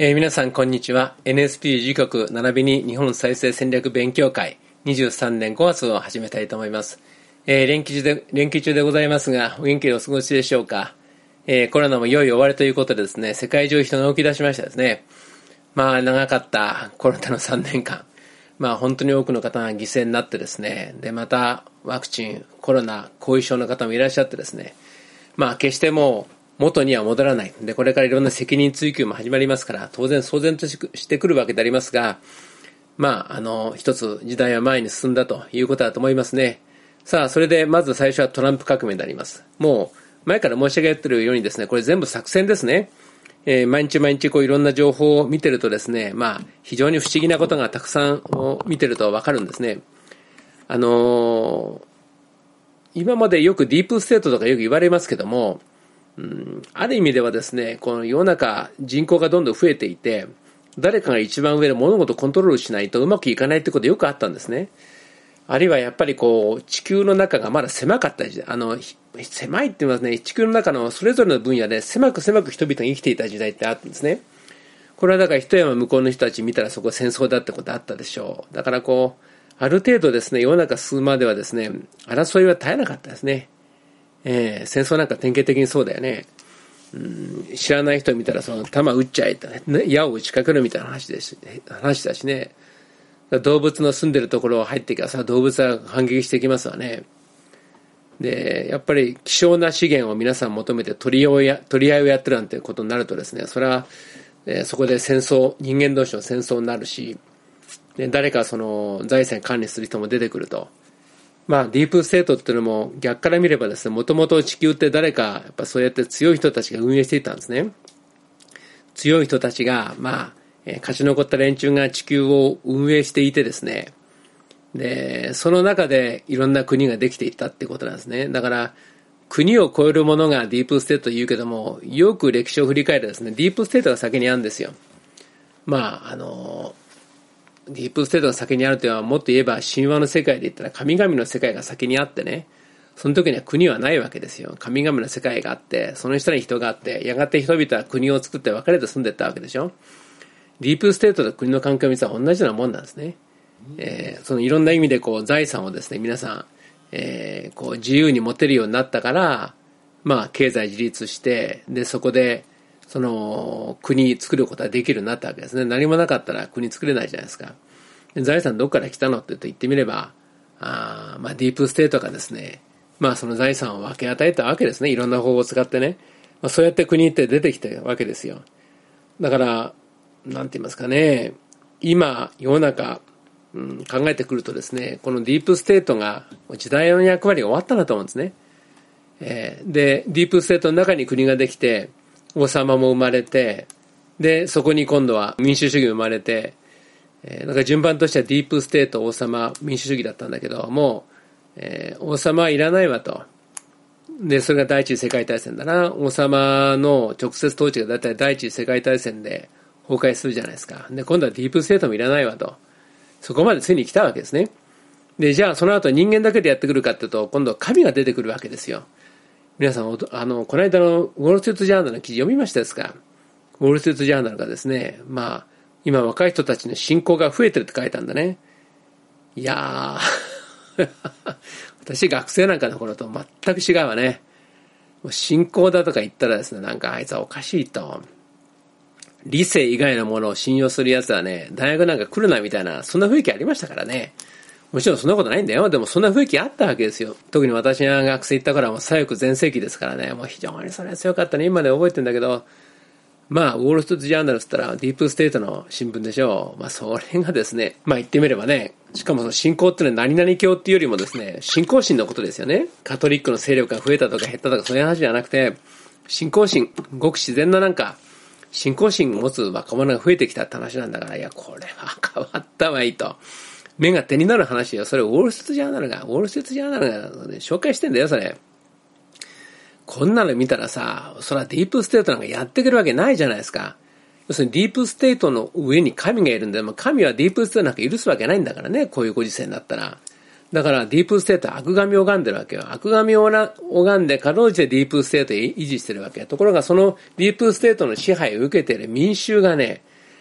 皆さんこんにちは。 NSP 時刻並びに日本再生戦略勉強会23年5月を始めたいと思います。連休中でございますが、お元気でお過ごしでしょうか。コロナもいよいよ終わりということでですね、世界中人が動き出しましたですね。長かったコロナの3年間、本当に多くの方が犠牲になってですね、でまたワクチン、コロナ後遺症の方もいらっしゃってですね、決してもう元には戻らない。で、これからいろんな責任追及も始まりますから、当然騒然としてくるわけでありますが、一つ時代は前に進んだということだと思いますね。さあ、それでまず最初はトランプ革命であります。もう前から申し上げているようにですね、これ全部作戦ですね。毎日いろんな情報を見てるとですね、非常に不思議なことがたくさん見てるとわかるんですね。今までよくディープステートとかよく言われますけども、ある意味ではですね、この世の中人口がどんどん増えていて、誰かが一番上で物事をコントロールしないとうまくいかないってことよくあったんですね。あるいはやっぱり地球の中がまだ狭かった時代、狭いって言いますね、地球の中のそれぞれの分野で狭く人々が生きていた時代ってあったんですね。これはだから一山向こうの人たち見たらそこ戦争だってことあったでしょう。だからある程度ですね、世の中進むまではですね、争いは絶えなかったですね。戦争なんか典型的にそうだよね。知らない人見たら弾撃っちゃえとね、矢を打ちかけるみたいな話だしね。動物の住んでるところを入ってきたら動物は反撃してきますわね。で、やっぱり希少な資源を皆さん求めて取り合いをやってるなんてことになるとですね、それは、そこで人間同士の戦争になるし、で誰か財産管理する人も出てくると。ディープステートっていうのも逆から見ればですね、もともと地球って誰かやっぱそうやって強い人たちが運営していたんですね。強い人たちが勝ち残った連中が地球を運営していてですね、でその中でいろんな国ができていったってことなんですね。だから国を超えるものがディープステートと言うけども、よく歴史を振り返るとですね、ディープステートが先にあるんですよ。ディープステートが先にあるというのは、もっと言えば神話の世界で言ったら神々の世界が先にあってね、その時には国はないわけですよ。神々の世界があって、その下に人があって、やがて人々は国を作って分かれて住んでいったわけでしょ。ディープステートと国の関係を見たら同じようなもんなんですね。いろんな意味で財産をですね、皆さん、自由に持てるようになったから、経済自立して、でそこで国作ることができるようになったわけですね。何もなかったら国作れないじゃないですか。財産どこから来たのって言ってみれば、ディープステートがですね、その財産を分け与えたわけですね。いろんな方法を使ってね。そうやって国って出てきたわけですよ。だから、なんて言いますかね、今、世の中、考えてくるとですね、このディープステートが、時代の役割が終わったなと思うんですね。で、ディープステートの中に国ができて、王様も生まれて、でそこに今度は民主主義生まれて、順番としてはディープステート、王様、民主主義だったんだけども、王様はいらないわと。でそれが第一次世界大戦だな。王様の直接統治がだいたい第一次世界大戦で崩壊するじゃないですか。で今度はディープステートもいらないわと。そこまでついに来たわけですね。でじゃあその後人間だけでやってくるかっていうと、今度は神が出てくるわけですよ。皆さん、この間のウォール・ストリート・ジャーナルの記事読みましたですか？ウォール・ストリート・ジャーナルがですね、今若い人たちの信仰が増えてるって書いたんだね。いやー私学生なんかの頃と全く違うわね。もう信仰だとか言ったらですね、あいつはおかしいと。理性以外のものを信用するやつはね、大学なんか来るなみたいな、そんな雰囲気ありましたからね。もちろんそんなことないんだよ。でもそんな雰囲気あったわけですよ。特に私が学生行ったからは左翼全盛期ですからね。もう非常にそれは強かったね。今で覚えてるんだけど、ウォール・ストリート・ジャーナルって言ったらディープステートの新聞でしょう。それがですね、言ってみればね、しかもその信仰っていうのは何々教っていうよりもですね、信仰心のことですよね。カトリックの勢力が増えたとか減ったとかそういう話じゃなくて、信仰心、ごく自然な信仰心を持つ若者が増えてきたって話なんだから、いや、これは変わったわいいと。目が手になる話よ。それウォール・ストリート・ジャーナルが紹介してんだよ、それ。こんなの見たらさ、それはディープステートなんかやってくるわけないじゃないですか。要するにディープステートの上に神がいるんで、神はディープステートなんか許すわけないんだからね、こういうご時世になったら。だからディープステートは悪神を拝んでるわけよ。悪神を拝んでかろうじてディープステートを維持してるわけよ。ところがそのディープステートの支配を受けている民衆がね、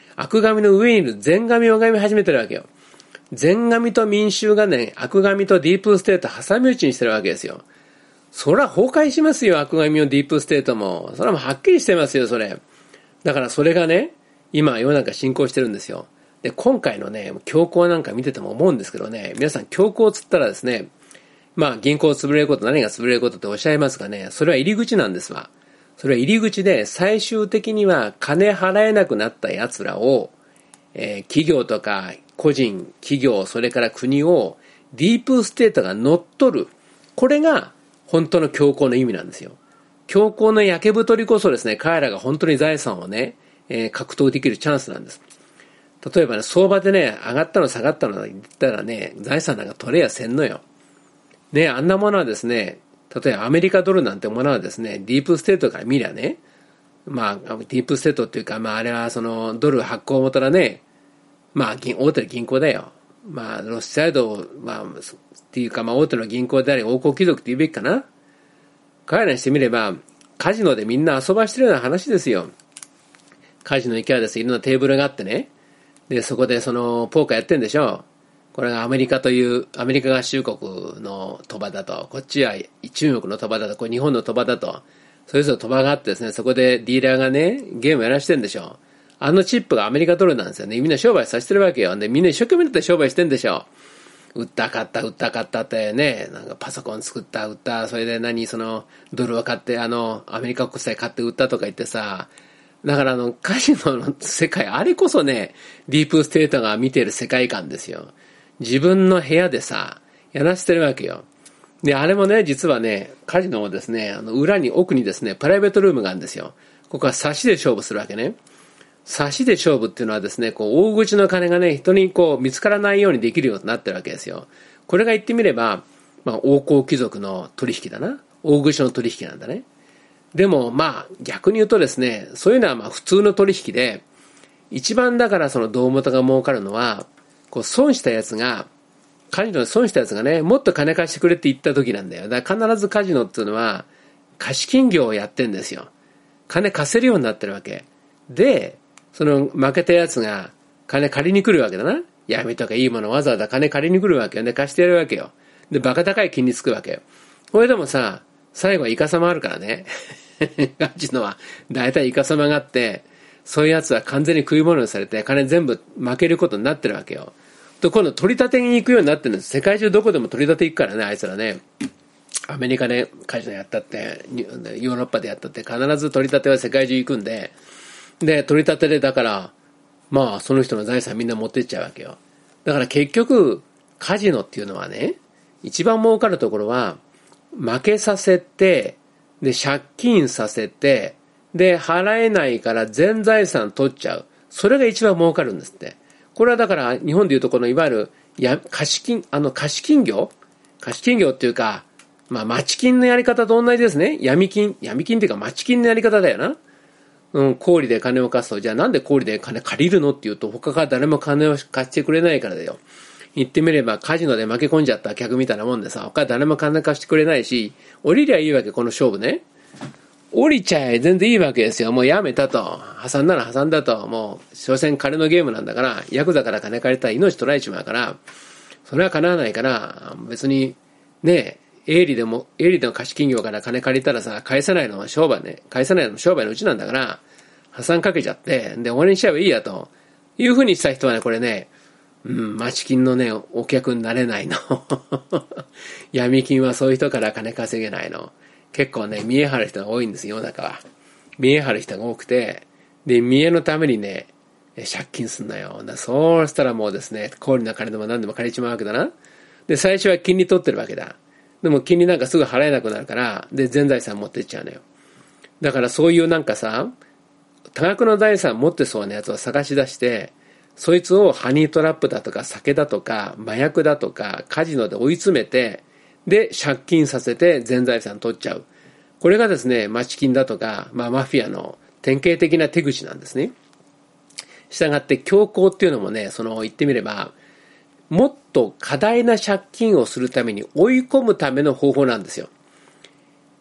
悪神の上にいる善神を拝み始めてるわけよ。善神と民衆がね、悪神とディープステート挟み撃ちにしてるわけですよ。そら崩壊しますよ、悪神のディープステートも。それはもうはっきりしてますよ、それ。だからそれがね、今世の中進行してるんですよ。で、今回のね、恐慌なんか見てても思うんですけどね、皆さん恐慌つったらですね、まあ銀行潰れること、何が潰れることっておっしゃいますがね、それは入り口なんですわ。それは入り口で、最終的には金払えなくなった奴らを、企業とか個人、企業、それから国をディープステートが乗っ取る。これが本当の恐慌の意味なんですよ。恐慌の焼け太りこそですね、彼らが本当に財産をね、獲得できるチャンスなんです。例えばね、相場でね、上がったの下がったの言ったらね、財産なんか取れやせんのよ。ね、あんなものはですね、例えばアメリカドルなんてものはですね、ディープステートから見りゃね、まあ、ディープステートっていうか、まああれはそのドル発行元らね、まあ大手の銀行だよ。まあロスチャイルド、まあ、っていうかまあ大手の銀行であり王侯貴族って言うべきかな。彼らにしてみれば、カジノでみんな遊ばしてるような話ですよ。カジノ行けばですね、いろんなテーブルがあってね、で、そこでそのポーカーやってんでしょ。これがアメリカという、アメリカ合衆国の賭場だと、こっちは中国の賭場だと、これ日本の賭場だと、それぞれ賭場があってですね、そこでディーラーがね、ゲームやらしてんでしょ。あのチップがアメリカドルなんですよね。みんな商売させてるわけよ。で、みんな一生懸命だって商売してんでしょ。売った買ったってね、なんかパソコン作った、売った、それでその、ドルを買って、アメリカ国債買って売ったとか言ってさ、だからカジノの世界、あれこそね、ディープステートが見てる世界観ですよ。自分の部屋でさ、やらせてるわけよ。で、あれもね、実はね、カジノもですね、裏に奥にですね、プライベートルームがあるんですよ。ここは差しで勝負するわけね。差しで勝負っていうのはですね、こう、大口の金がね、人にこう、見つからないようにできるようになってるわけですよ。これが言ってみれば、まあ、王侯貴族の取引だな。大口の取引なんだね。でも、まあ、逆に言うとですね、そういうのはまあ、普通の取引で、一番だからその胴元が儲かるのは、こう損したやつが、カジノで損したやつがね、もっと金貸してくれって言った時なんだよ。だから必ずカジノっていうのは、貸金業をやってんですよ。金貸せるようになってるわけ。で、その負けたやつが金借りに来るわけだな。闇とかいいものわざわざ金借りに来るわけよね。貸してやるわけよ。で、バカ高い金利つくわけよ。これでもさ、最後はイカサマあるからね。カジノは大体イカサマがあって、そういうやつは完全に食い物にされて金全部負けることになってるわけよ。と今度取り立てに行くようになってるんです。世界中どこでも取り立て行くからね、あいつらね。アメリカでカジノやったって、ヨーロッパでやったって必ず取り立ては世界中行くんで、で、取り立てでだから、まあその人の財産みんな持ってっちゃうわけよ。だから結局、カジノっていうのはね、一番儲かるところは、負けさせて、で、借金させて、で、払えないから全財産取っちゃう。それが一番儲かるんですって。これはだから日本でいうとこのいわゆる貸金業っていうか、まあ町金のやり方と同じですね。闇金っていうか町金のやり方だよな。小売で金を貸すと、じゃあなんで小売で金借りるのっていうと、他から誰も金を貸してくれないからだよ。言ってみればカジノで負け込んじゃった客みたいなもんでさ、他誰も金貸してくれないし、降りりゃいいわけ、この勝負ね。降りちゃえ全然いいわけですよ。もうやめたと。破産なら破産だと。もう、所詮金のゲームなんだから、ヤクザから金借りたら命取られちまうから、それは叶わないから、別に、ね営利でも貸金業から金借りたらさ、返せないのは商売のうちなんだから、破産かけちゃって、で、終わりにしちゃえばいいやと。いう風にした人はね、これね、町金のね、お客になれないの。闇金はそういう人から金稼げないの。結構ね、見え張る人が多いんですよ、世の中は。見え張る人が多くて、で、見えのためにね、借金すんなよ。そうしたらもうですね、氷の金でも何でも借りちまうわけだな。で、最初は金利取ってるわけだ。でも金利なんかすぐ払えなくなるから、で、全財産持ってっちゃうのよ。だからそういうなんかさ、多額の財産持ってそうなやつを探し出して、そいつをハニートラップだとか酒だとか麻薬だとかカジノで追い詰めて、で、借金させて全財産取っちゃう。これがですね、町金だとか、マフィアの典型的な手口なんですね。したがって恐慌っていうのもね、言ってみれば、もっと過大な借金をするために追い込むための方法なんですよ。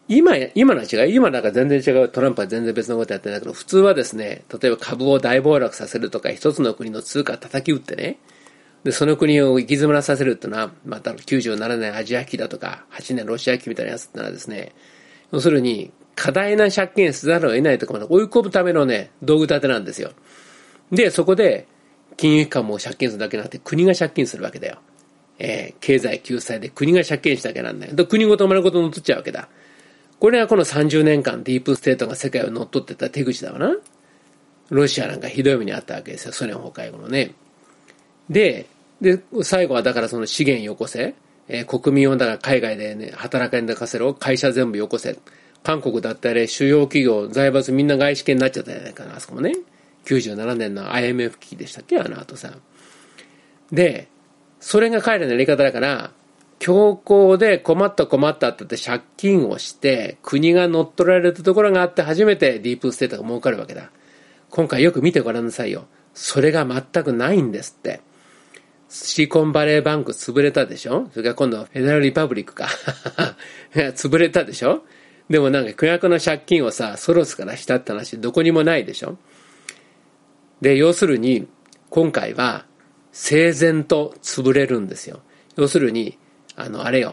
今のは違う。今なんか全然違う。トランプは全然別のことやってるんだけど、普通はですね、例えば株を大暴落させるとか、一つの国の通貨を叩き打ってね、で、その国を行き詰まらさせるっていうのは、また97年アジア危機だとか、8年ロシア危機みたいなやつってのはですね、要するに、過大な借金せざるを得ないところまで追い込むためのね、道具立てなんですよ。で、そこで、金融機関も借金するだけじゃなくて、国が借金するわけだよ。経済救済で国が借金しなきゃなんない。国ごと丸ごと乗っ取っちゃうわけだ。これはこの30年間ディープステートが世界を乗っ取ってた手口だわな。ロシアなんかひどい目にあったわけですよ。ソ連崩壊後のね。で、最後はだからその資源よこせ。国民をだから海外でね、働かに出かせろ。会社全部よこせ。韓国だったり、主要企業、財閥みんな外資系になっちゃったじゃないかな、あそこもね。97年の IMF 危機でしたっけ、あの後さ。で、それが彼らのやり方だから、強行で困ったって言って借金をして、国が乗っ取られるところがあって初めてディープステートが儲かるわけだ。今回よく見てごらんなさいよ。それが全くないんですって。シリコンバレーバンク潰れたでしょ。それから今度フェデラルリパブリックか。潰れたでしょ。でもなんか巨額の借金をさ、ソロスからしたって話どこにもないでしょ。で、要するに今回は整然と潰れるんですよ。要するに、あれよ。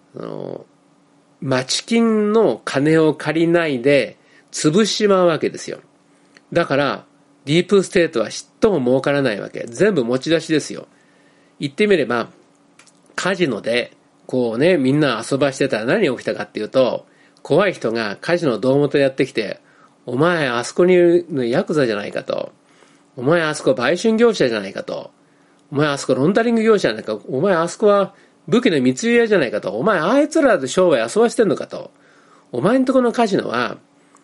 町金の金を借りないで潰しまうわけですよ。だから、ディープステートはちっとも儲からないわけ。全部持ち出しですよ。言ってみれば、カジノで、こうね、みんな遊ばしてたら何が起きたかっていうと、怖い人がカジノ胴元やってきて、お前あそこにいるのヤクザじゃないかと。お前あそこ売春業者じゃないかと。お前あそこロンダリング業者じゃないか。お前あそこは武器の密輸屋じゃないかと。お前あいつらで商売遊ばしてんのかと。お前んとこのカジノは、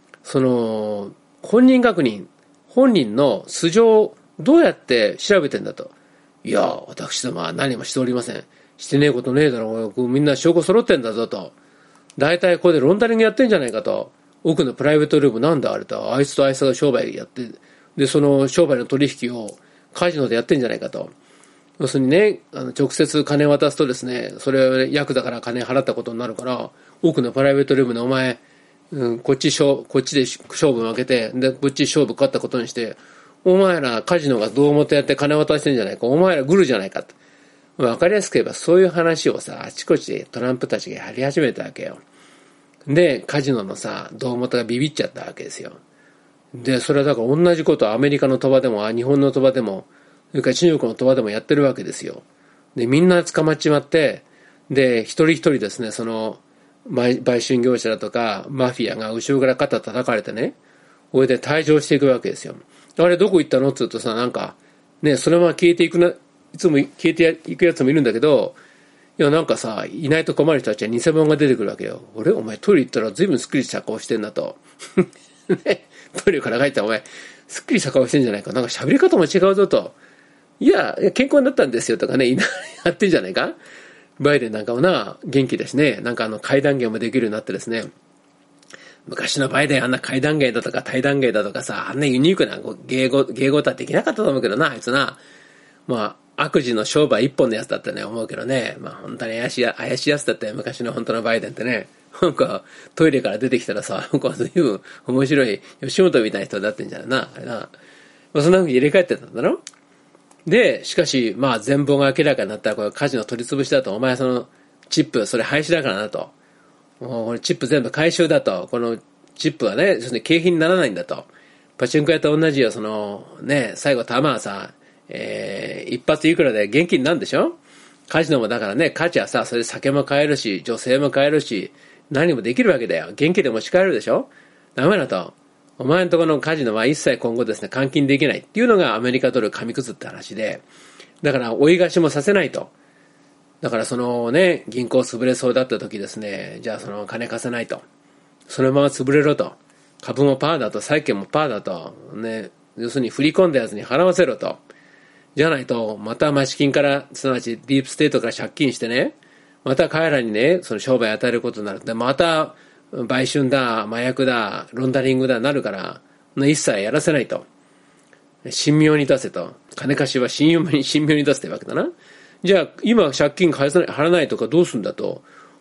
本人確認、本人の素性どうやって調べてんだと。いや、私どもは何もしておりません。してねえことねえだろう。みんな証拠揃ってんだぞと。大体ここでロンダリングやってんじゃないかと。奥のプライベートルームなんだあれと。あいつとあいつが商売やって、で、その商売の取引をカジノでやってんじゃないかと。要するにね、直接金渡すとですね、それをヤクザから金払ったことになるから、奥のプライベートルームでお前、こっちで勝負負けて、で、こっち勝負勝ったことにして、お前らカジノが胴元やって金渡してんじゃないか、お前らグルじゃないかと。わかりやすく言えばそういう話をさ、あちこちでトランプたちがやり始めたわけよ。で、カジノのさ、胴元がビビっちゃったわけですよ。で、それはだから同じことをアメリカの賭場でも、日本の賭場でも、それから中国の賭場でもやってるわけですよ。で、みんな捕まっちまって、で、一人一人ですね、売春業者だとか、マフィアが後ろから肩叩かれてね、これで退場していくわけですよ。あれどこ行ったのって言うとさ、なんか、ね、そのまま消えていくな、いつも消えていくやつもいるんだけど、いやなんかさ、いないと困る人たちは偽物が出てくるわけよ。俺、お前トイレ行ったら随分すっきりした顔してんだと。ね、トイレから帰ったらお前、すっきりした顔してんじゃないか。なんか喋り方も違うぞと。いや、健康になったんですよとかね、やってんじゃないか。バイデンなんかもな、元気だしね、なんか階段芸もできるようになってですね、昔のバイデンあんな階段芸だとか対談芸だとかさ、あんなユニークな芸事はできなかったと思うけどな、あいつな。まあ、悪事の商売一本のやつだったね、思うけどね。まあ、本当に怪しいやつだったよ、昔の本当のバイデンってね。なんか、トイレから出てきたらさ、なんか随分面白い、吉本みたいな人だってんじゃないな、あれな。まあ、そんな風に入れ替えてたんだろ。で、しかし、まあ、全貌が明らかになったら、これカジノ取り潰しだと、お前その、チップ、それ廃止だからなと。もうこれチップ全部回収だと。このチップはね、要するに景品にならないんだと。パチンコ屋と同じよ、最後玉はさ、一発いくらで現金なんでしょ。カジノもだからね、価値はさ、それで酒も買えるし、女性も買えるし、何もできるわけだよ。現金で持ち帰れるでしょ。ダメだと。お前のところのカジノは一切今後ですね、換金できないっていうのがアメリカドル紙くずって話で、だから追い貸しもさせないと。だから銀行潰れそうだった時ですね、じゃあ金貸せないと。そのまま潰れろと。株もパーだと、債券もパーだと。ね、要するに振り込んだやつに払わせろと。じゃないと、また町金から、すなわちディープステートから借金してね、また彼らにね、その商売与えることになる。で、また、売春だ、麻薬だ、ロンダリングだ、なるから、一切やらせないと。神妙に出せと。金貸しは神妙に出せってわけだな。じゃあ、今借金払わないとかどうすんだと。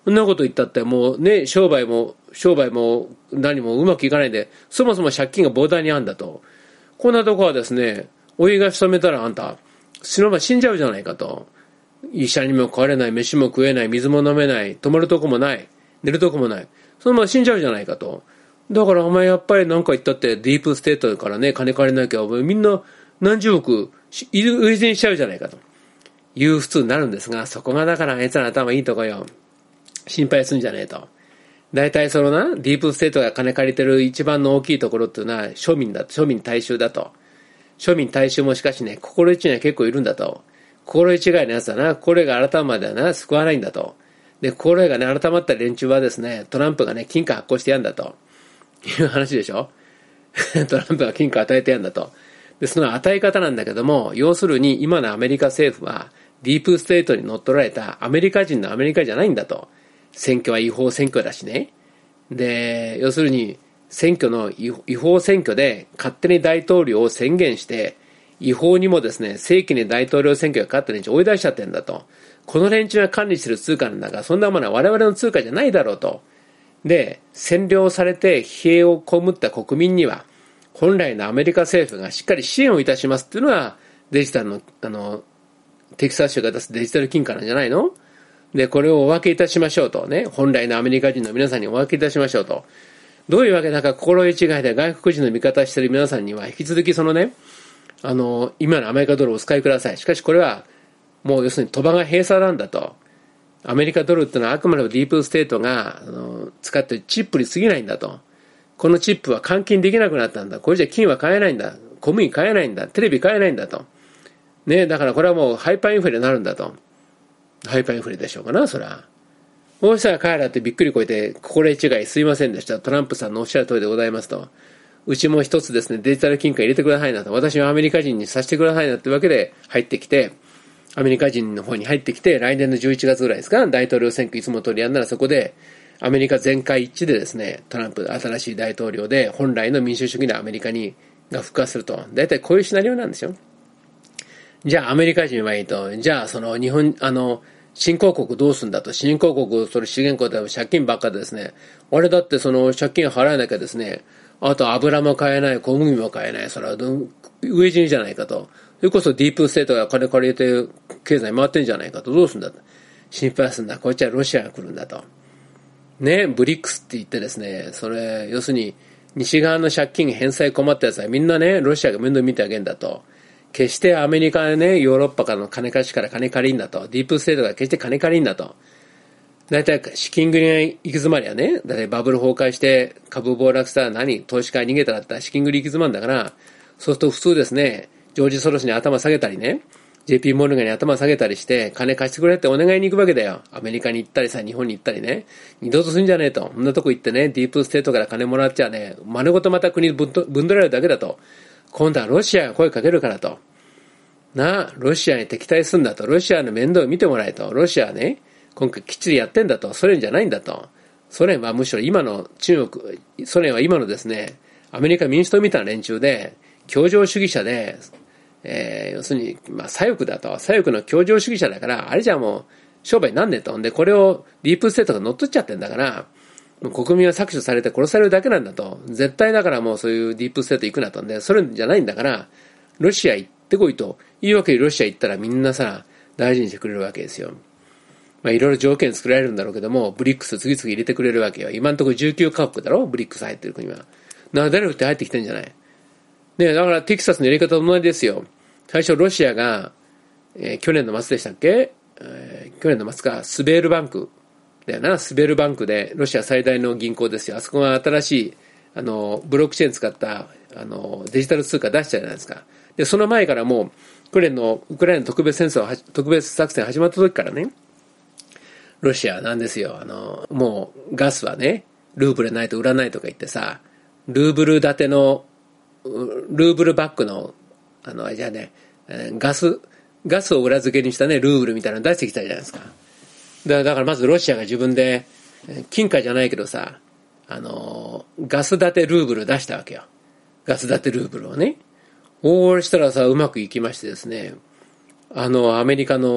そんなこと言ったってもうね、商売も何もうまくいかないんで、そもそも借金が膨大にあるんだと。こんなとこはですね、お湯が潜めたらあんた、そのまま死んじゃうじゃないかと。医者にも帰れない、飯も食えない、水も飲めない、泊まるとこもない、寝るとこもない。そのまま死んじゃうじゃないかと。だからお前やっぱりなんか言ったってディープステートからね、金借りなきゃ、みんな何十億、上積みしちゃうじゃないかと。いう普通になるんですが、そこがだからあいつら頭いいとこよ。心配すんじゃねえと。大体そのな、ディープステートが金借りてる一番の大きいところっていうのは庶民大衆だと。庶民大衆もしかしね、心得違いは結構いるんだと。心得違いのやつはな、心得が改ままではな、救わないんだと。で、心得がね、改まった連中はですね、トランプがね、金貨発行してやんだと。いう話でしょトランプが金貨与えてやんだと。で、その与え方なんだけども、要するに今のアメリカ政府は、ディープステートに乗っ取られたアメリカ人のアメリカじゃないんだと。選挙は違法選挙だしね。で、要するに、選挙の違法選挙で勝手に大統領を宣言して、違法にもですね、正規に大統領選挙が勝った連中追い出しちゃってんだと。この連中が管理してる通貨なんだから、そんなものは我々の通貨じゃないだろうと。で、占領されて疲弊を被った国民には、本来のアメリカ政府がしっかり支援をいたしますっていうのが、デジタルの、テキサス州が出すデジタル金貨なんじゃないの？で、これをお分けいたしましょうとね、本来のアメリカ人の皆さんにお分けいたしましょうと。どういうわけだか心得違いで外国人の味方している皆さんには引き続きそのね、今のアメリカドルをお使いください。しかしこれは、もう要するに賭場が閉鎖なんだと。アメリカドルってのはあくまでもディープステートが使っているチップに過ぎないんだと。このチップは換金できなくなったんだ。これじゃ金は買えないんだ。小麦買えないんだ。テレビ買えないんだと。ね、だからこれはもうハイパーインフレになるんだと。ハイパーインフレでしょうかな、そりゃ。そうしたら彼らってびっくりこいて、心得違いすいませんでした。トランプさんのおっしゃる通りでございますと。うちも一つですね、デジタル金貨入れてくださいなと。私はアメリカ人にさせてくださいなってわけで入ってきて、アメリカ人の方に入ってきて、来年の11月ぐらいですか、大統領選挙いつも通りやんならそこで、アメリカ全会一致でですね、トランプ新しい大統領で、本来の民主主義のアメリカが復活すると。大体こういうシナリオなんですよ。じゃあアメリカ人はいいと。じゃあその日本、新興国どうすんだと。新興国、それ資源国で借金ばっかでですね。あれだってその借金払えなきゃですね。あと油も買えない、小麦も買えない。それは飢え死にじゃないかと。それこそディープステートが金借りて経済回ってんじゃないかと。どうすんだと。心配すんだ。こっちはロシアが来るんだと。ね、ブリックスって言ってですね。それ、要するに西側の借金返済困ったやつはみんなね、ロシアが面倒見てあげんだと。決してアメリカね、ヨーロッパからの金貸しから金借りんだと。ディープステートが決して金借りんだと。だいたい資金繰りが行き詰まりはね、だいたいバブル崩壊して株暴落したら投資家に逃げたらったら資金繰り行き詰まるんだから、そうすると普通ですね、ジョージ・ソロスに頭下げたりね、JP モルガンに頭下げたりして、金貸してくれってお願いに行くわけだよ。アメリカに行ったりさ、日本に行ったりね。二度とすんじゃねえと。こんなとこ行ってね、ディープステートから金もらっちゃね、丸ごとまた国ぶんどられるだけだと。今度はロシアが声かけるからと。ロシアに敵対すんだと。ロシアの面倒を見てもらえと。ロシアはね、今回きっちりやってんだと。ソ連じゃないんだと。ソ連はむしろ今のソ連は今のですね、アメリカ民主党みたいな連中で、協情主義者で、要するに、左翼だと。左翼の協情主義者だから、あれじゃもう商売なんねえと。で、これをディープステートが乗っ取っちゃってんだから、国民は搾取されて殺されるだけなんだと。絶対だからもうそういうディープステート行くなと。で、ソ連じゃないんだから、ロシア行ってこいと。いいわけでロシア行ったらみんなさ、大事にしてくれるわけですよ。いろいろ条件作られるんだろうけども、ブリックス次々入れてくれるわけよ。今のところ19カ国だろ、ブリックス入ってる国は。誰をって入ってきてんじゃない。ね、だからテキサスのやり方と同じですよ。最初ロシアが、去年の末でしたっけ、去年の末か、スベールバンクだよな。スベールバンクでロシア最大の銀行ですよ。あそこが新しい、ブロックチェーン使った、デジタル通貨出したじゃないですか。で、その前からもう、去年のウクライナ特別作戦始まった時からね、ロシアなんですよ。もうガスはね、ルーブルないと売らないとか言ってさ、ルーブル建ての、ルーブルバックの、じゃあね、ガスを裏付けにしたね、ルーブルみたいなの出してきたじゃないですか。だからまずロシアが自分で、金貨じゃないけどさ、ガス建てルーブル出したわけよ。ガス建てルーブルをね。そうしたらさ、うまくいきましてですね、アメリカの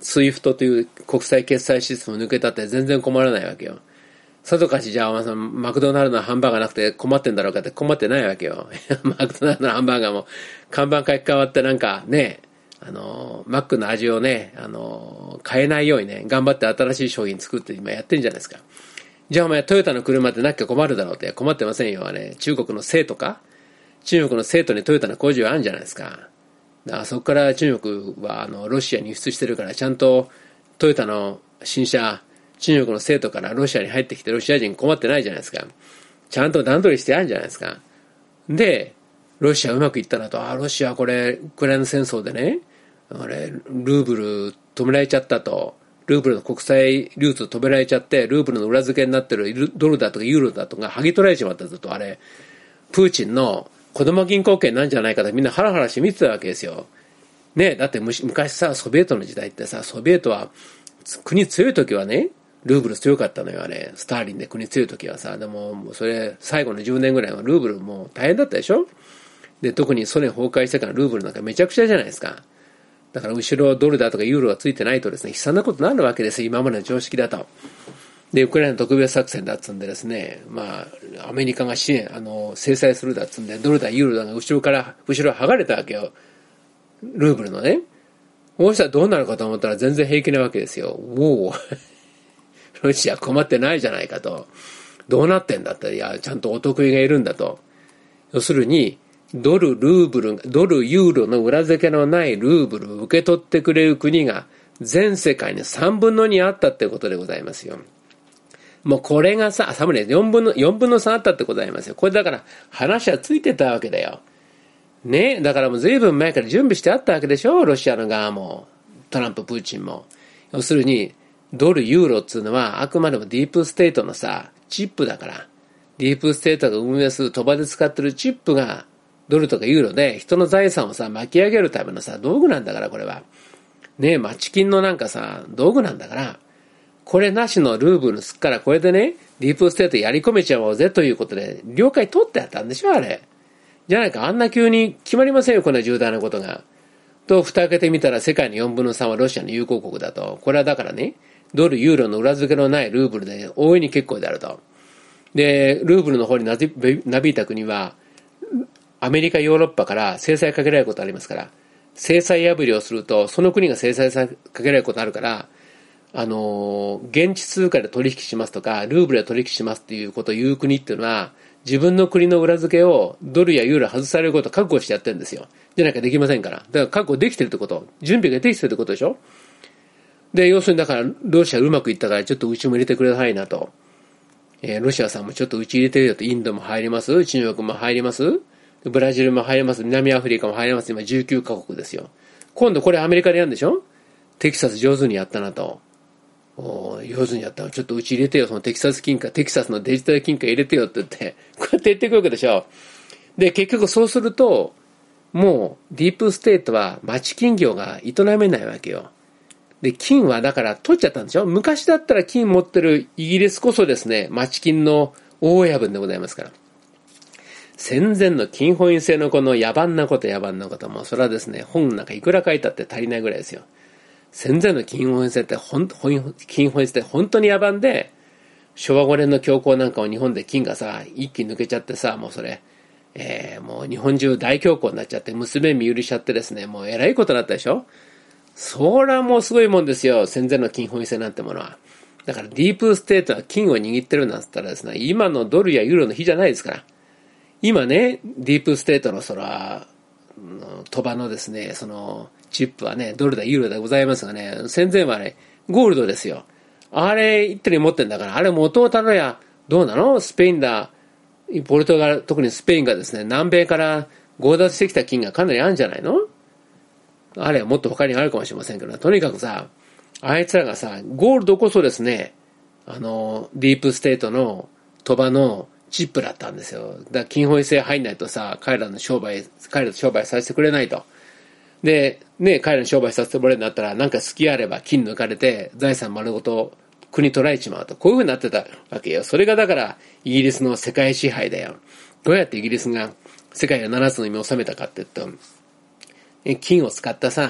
スイフトという国際決済システム抜けたって全然困らないわけよ。さぞかしじゃあ、マクドナルドのハンバーガーなくて困ってんだろうかって困ってないわけよ。マクドナルドのハンバーガーも看板書き換わってなんかね、マックの味をね、変えないようにね、頑張って新しい商品作って今やってんじゃないですか。じゃあお前トヨタの車ってなきゃ困るだろうって。困ってませんよ。中国の成都か中国の成都にトヨタの工場あるんじゃないですか。だからそこから中国はロシアに輸出してるからちゃんとトヨタの新車、中国の成都からロシアに入ってきてロシア人困ってないじゃないですか。ちゃんと段取りしてあるんじゃないですか。で、ロシアうまくいったなと。ロシアこれ、ウクライナ戦争でね、ルーブル止められちゃったと。ルーブルの国際流通止められちゃって、ルーブルの裏付けになってるドルだとかユーロだとか剥ぎ取られちまったと。プーチンの子供銀行券なんじゃないかとみんなハラハラして見てたわけですよ。ね、だって昔さ、ソビエトの時代ってさ、ソビエトは国強い時はね、ルーブル強かったのよスターリンで国強い時はさ、でもそれ最後の10年ぐらいはルーブルもう大変だったでしょ。で、特にソ連崩壊してからルーブルなんかめちゃくちゃじゃないですか。だから後ろドルだとかユーロがついてないとですね、悲惨なことになるわけですよ、今までの常識だと。で、ウクライナ特別作戦だっつんでですね、アメリカが支援、制裁するだっつんで、ドルだユーロだが後ろ剥がれたわけよ。ルーブルのね。そうしたらどうなるかと思ったら全然平気なわけですよ。おおロシア困ってないじゃないかと。どうなってんだって、いや、ちゃんとお得意がいるんだと。要するに、ドルユーロの裏付けのないルーブルを受け取ってくれる国が全世界に3分の2あったってことでございますよ。もうこれがさ、4分の3あったってことでございますよ。これだから話はついてたわけだよ。ね、だからもう随分前から準備してあったわけでしょ、ロシアの側も、トランプ、プーチンも。要するに、ドル、ユーロっていうのはあくまでもディープステートのさ、チップだから。ディープステートが運営する、賭場で使ってるチップが、ドルとかユーロで人の財産をさ、巻き上げるためのさ、道具なんだから、これは。ねえ、町金のなんかさ、道具なんだから、これなしのルーブルすっから、これでね、ディープステートやり込めちゃおうぜということで、了解取ってやったんでしょ、あれ。じゃないか、あんな急に決まりませんよ、こんな重大なことが。と、蓋開けてみたら世界の4分の3はロシアの友好国だと。これはだからね、ドル、ユーロの裏付けのないルーブルで大いに結構であると。で、ルーブルの方になびいた国は、アメリカ、ヨーロッパから制裁かけられることありますから、制裁破りをすると、その国が制裁かけられることあるから、現地通貨で取引しますとか、ルーブルで取引しますっていうことを言う国っていうのは、自分の国の裏付けをドルやユーロ外されることを覚悟してやってるんですよ。じゃなきゃできませんから。だから覚悟できてるってこと。準備ができてるってことでしょ。で、要するにだから、ロシアうまくいったからちょっとうちも入れてくださいなと。ロシアさんもちょっとうち入れてるよと。インドも入ります、中国も入ります、ブラジルも入ります、南アフリカも入ります。今19カ国ですよ。今度これアメリカでやるんでしょ。テキサス上手にやったなと。上手にやったらちょっとうち入れてよ、そのテキサスのデジタル金貨入れてよって言って、こうやって言ってくるわけでしょ。で、結局そうすると、もうディープステートは町金業が営めないわけよ。で、金はだから取っちゃったんでしょ。昔だったら金持ってるイギリスこそですね、町金の大親分でございますから。戦前の金本位制のこの野蛮なことも、それはですね、本なんかいくら書いたって足りないぐらいですよ。戦前の金本位制って本当に野蛮で、昭和5年の恐慌なんかを日本で金がさ、一気に抜けちゃってさ、もうそれ、もう日本中大恐慌になっちゃって、娘身売りしちゃってですね、もう偉いことになったでしょ。それはもうすごいもんですよ、戦前の金本位制なんてものは。だからディープステートは金を握ってるなんつったらですね、今のドルやユーロの比じゃないですから。今ね、ディープステートの賭場のですね、そのチップはね、ドルだユーロでございますがね、戦前はね、ゴールドですよ。あれ一手に持ってんだから、あれ元をたのや、どうなの？スペインだ、ポルトガル、特にスペインがですね、南米から強奪してきた金がかなりあるんじゃないの？あれはもっと他にあるかもしれませんけど、とにかくさ、あいつらがさ、ゴールドこそですね、ディープステートの賭場のチップだったんですよ。だから金本位制入んないとさ、彼らと商売させてくれないと。で、ね、彼らに商売させてもらえるんだったら、なんか隙あれば金抜かれて、財産丸ごと国取られちまうと。こういう風になってたわけよ。それがだから、イギリスの世界支配だよ。どうやってイギリスが世界の7つの意味を収めたかって言うと、金を使ったさ、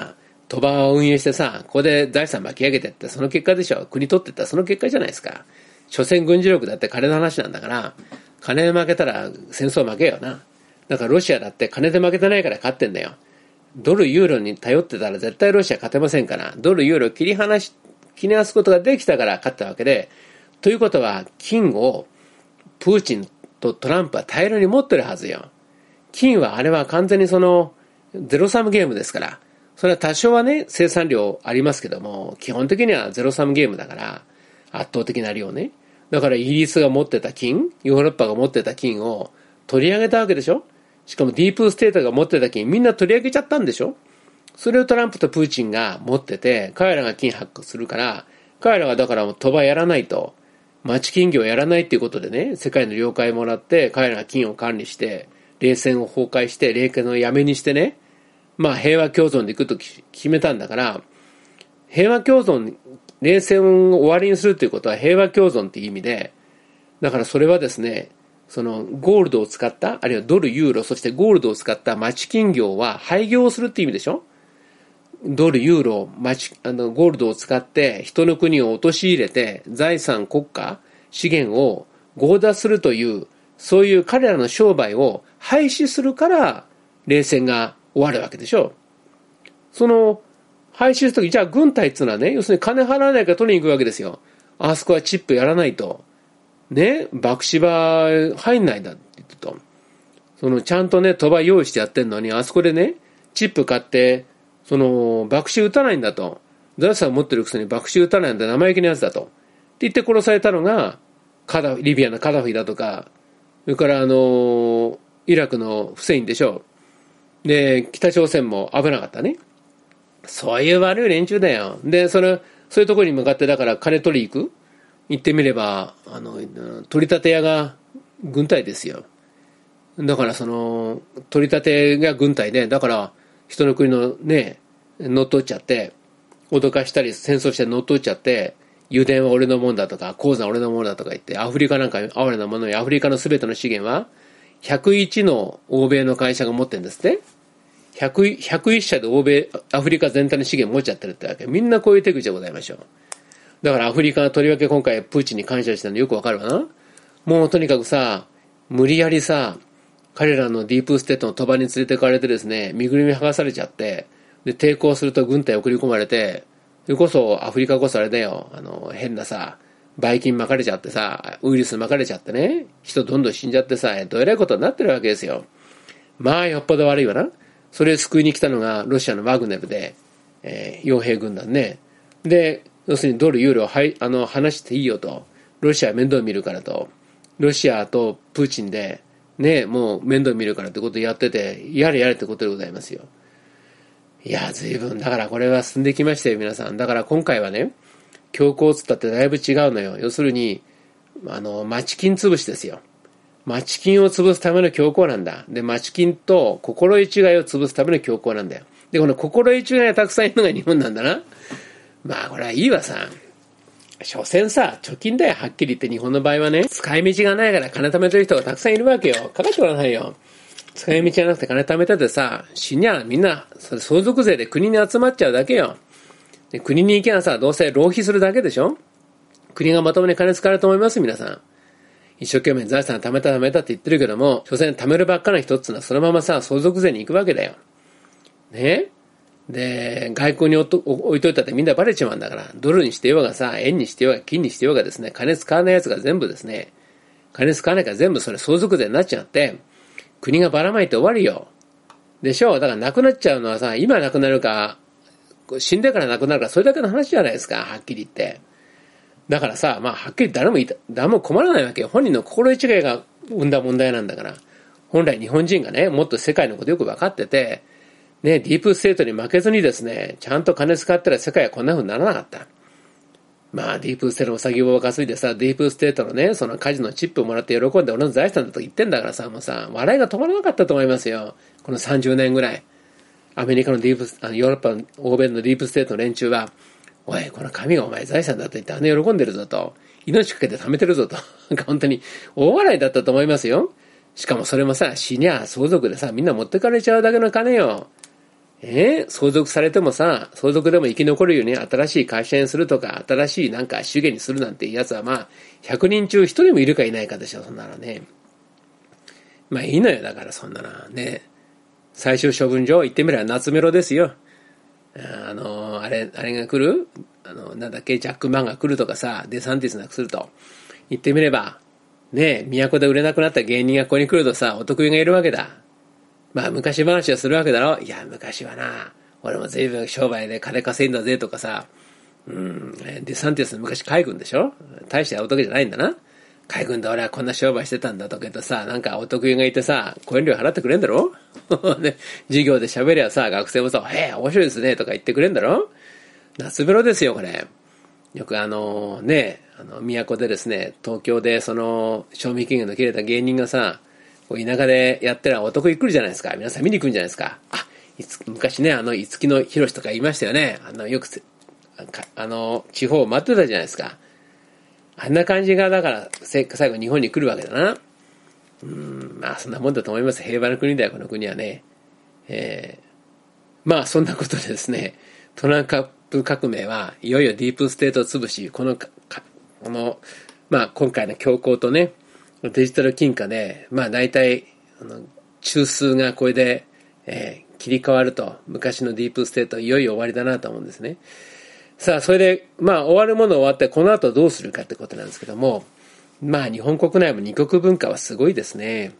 鳥羽を運営してさ、ここで財産巻き上げてって、その結果でしょ。国取ってったらその結果じゃないですか。所詮軍事力だって金の話なんだから、金で負けたら戦争負けよな。だからロシアだって金で負けてないから勝ってんだよ。ドルユーロに頼ってたら絶対ロシア勝てませんから、ドルユーロを切り離すことができたから勝ったわけで、ということは金をプーチンとトランプは大量に持ってるはずよ。金はあれは完全にそのゼロサムゲームですから、それは多少はね生産量ありますけども、基本的にはゼロサムゲームだから圧倒的な量ね。だからイギリスが持ってた金、ヨーロッパが持ってた金を取り上げたわけでしょ。しかもディープステートが持ってた金みんな取り上げちゃったんでしょ。それをトランプとプーチンが持ってて、彼らが金発掘するから、彼らがだからもう賭場やらないと、町金業やらないっていうことでね、世界の了解もらって、彼らが金を管理して、冷戦を崩壊して、冷戦をやめにしてね、まあ平和共存でいくと決めたんだから、平和共存、冷戦を終わりにするということは平和共存っていう意味で、だからそれはですね、そのゴールドを使った、あるいはドル、ユーロ、そしてゴールドを使った町金業は廃業をするっていう意味でしょ。ドル、ユーロ、ゴールドを使って人の国を陥れて財産、国家、資源を強奪するという、そういう彼らの商売を廃止するから冷戦が終わるわけでしょ。その廃止するとき、じゃあ軍隊っていうのはね、要するに金払わないから取りに行くわけですよ。あそこはチップやらないと。ね、爆死場入んないんだって言ってと。そのちゃんとね、賭場用意してやってんのに、あそこでね、チップ買って、その爆死打たないんだと。財産を持ってるくせに爆死打たないんだ、生意気なやつだと。って言って殺されたのが、リビアのカダフィだとか、それからイラクのフセインでしょう。で、北朝鮮も危なかったね。そういう悪い連中だよ。で、そういうところに向かってだから金取り行く。言ってみれば、取り立て屋が軍隊ですよ。だからその、取り立てが軍隊で、だから人の国のね、乗っ取っちゃって、脅かしたり戦争して乗っ取っちゃって、油田は俺のもんだとか、鉱山は俺のものだとか言って、アフリカなんか哀れなものに、アフリカの全ての資源は、101の欧米の会社が持ってるんですって。101社でアフリカ全体の資源持っちゃってるってわけ。みんなこういう手口でございましょう。だからアフリカはとりわけ今回プーチンに感謝したのよくわかるわな。もうとにかくさ、無理やりさ、彼らのディープステートの賭場に連れてかれてですね、身ぐるみ剥がされちゃって、で、抵抗すると軍隊送り込まれて、それこそアフリカこそあれだよ、変なさ、ばい菌巻かれちゃってさ、ウイルス巻かれちゃってね、人どんどん死んじゃってさ、どえらいことになってるわけですよ。まあよっぽど悪いわな。それを救いに来たのがロシアのワグネルで、傭兵軍団ね。で、要するにドル、ユーロを話していいよと。ロシアは面倒見るからと。ロシアとプーチンで、ね、もう面倒見るからってことをやってて、やれやれってことでございますよ。いや、随分、だからこれは進んできましたよ、皆さん。だから今回はね、強行つったってだいぶ違うのよ。要するに、町金潰しですよ。町金を潰すための強行なんだ。で、町金と心得違いを潰すための強行なんだよ。で、この心得違いがたくさんいるのが日本なんだな。まあ、これはいいわさ。所詮さ、貯金だよ、はっきり言って日本の場合はね。使い道がないから金貯めてる人がたくさんいるわけよ。かかってくださいよ。使い道じゃなくて金貯めたってさ、死にゃみんな、それ相続税で国に集まっちゃうだけよ。で、国に行けばさ、どうせ浪費するだけでしょ。国がまともに金使うと思います、皆さん。一生懸命財産貯めたって言ってるけども、所詮貯めるばっかな人っつうのはそのままさ、相続税に行くわけだよ。ね。で、外交に置いといたってみんなバレちまうんだから、ドルにしてようがさ、円にしてようが金にしてようがですね、金使わない奴が全部ですね、金使わないから全部それ相続税になっちゃって、国がばらまいて終わるよ。でしょ。だからなくなっちゃうのはさ、今なくなるか、死んでからなくなるか、それだけの話じゃないですか、はっきり言って。だからさ、まあはっきり誰も困らないわけよ。本人の心得違いが生んだ問題なんだから。本来日本人がね、もっと世界のことよく分かってて、ね、ディープステートに負けずにですね、ちゃんと金使ったら世界はこんな風にならなかった。まあ、ディープステートの先を担いでさ、ディープステートのね、そのカジノチップをもらって喜んで俺の財産だと言ってんだからさ、もうさ、笑いが止まらなかったと思いますよ。この30年ぐらい。アメリカのヨーロッパの欧米のディープステートの連中は、おい、この紙がお前財産だと言って喜んでるぞと。命かけて貯めてるぞと。本当に大笑いだったと思いますよ。しかもそれもさ、死にゃ相続でさ、みんな持ってかれちゃうだけの金よ。 相続されてもさ、相続でも生き残るように新しい会社にするとか、新しいなんか主義にするなんていうやつはまあ、100人中1人もいるかいないかでしょ、そんなのね。まあいいのよ、だからそんなのね。最終処分場言ってみれば夏メロですよ。あれが来るなんだっけ、ジャックマンが来るとかさ、デサンティスが来ると。言ってみれば、ね、都で売れなくなった芸人がここに来るとさ、お得意がいるわけだ。まあ昔話をするわけだろ。いや、昔はな、俺も随分商売で金稼いんだぜとかさ、デサンティスの昔海軍でしょ、大してお得意じゃないんだな。海軍で俺はこんな商売してたんだとか言ってさ、なんかお得意がいてさ、講演料払ってくれんだろね、授業で喋りゃさ、学生もさ、面白いですねとか言ってくれんだろ。夏風呂ですよ、これ。よく都でですね、東京でその、賞味期限の切れた芸人がさ、田舎でやってらお得意来るじゃないですか。皆さん見に来るんじゃないですか。昔ね、五木の博とか言いましたよね。よく、地方を待ってたじゃないですか。あんな感じが、だから、最後日本に来るわけだな。まあ、そんなもんだと思います。平和な国だよ、この国はね。まあ、そんなことでですね、トランプ革命はいよいよディープステートを潰し、まあ、今回の強行とね、デジタル金貨で、まあ、大体、中枢がこれで、切り替わると、昔のディープステートいよいよ終わりだなと思うんですね。さあ、それで、まあ、終わるもの終わって、この後どうするかってことなんですけども、まあ、日本国内も二極文化はすごいですね。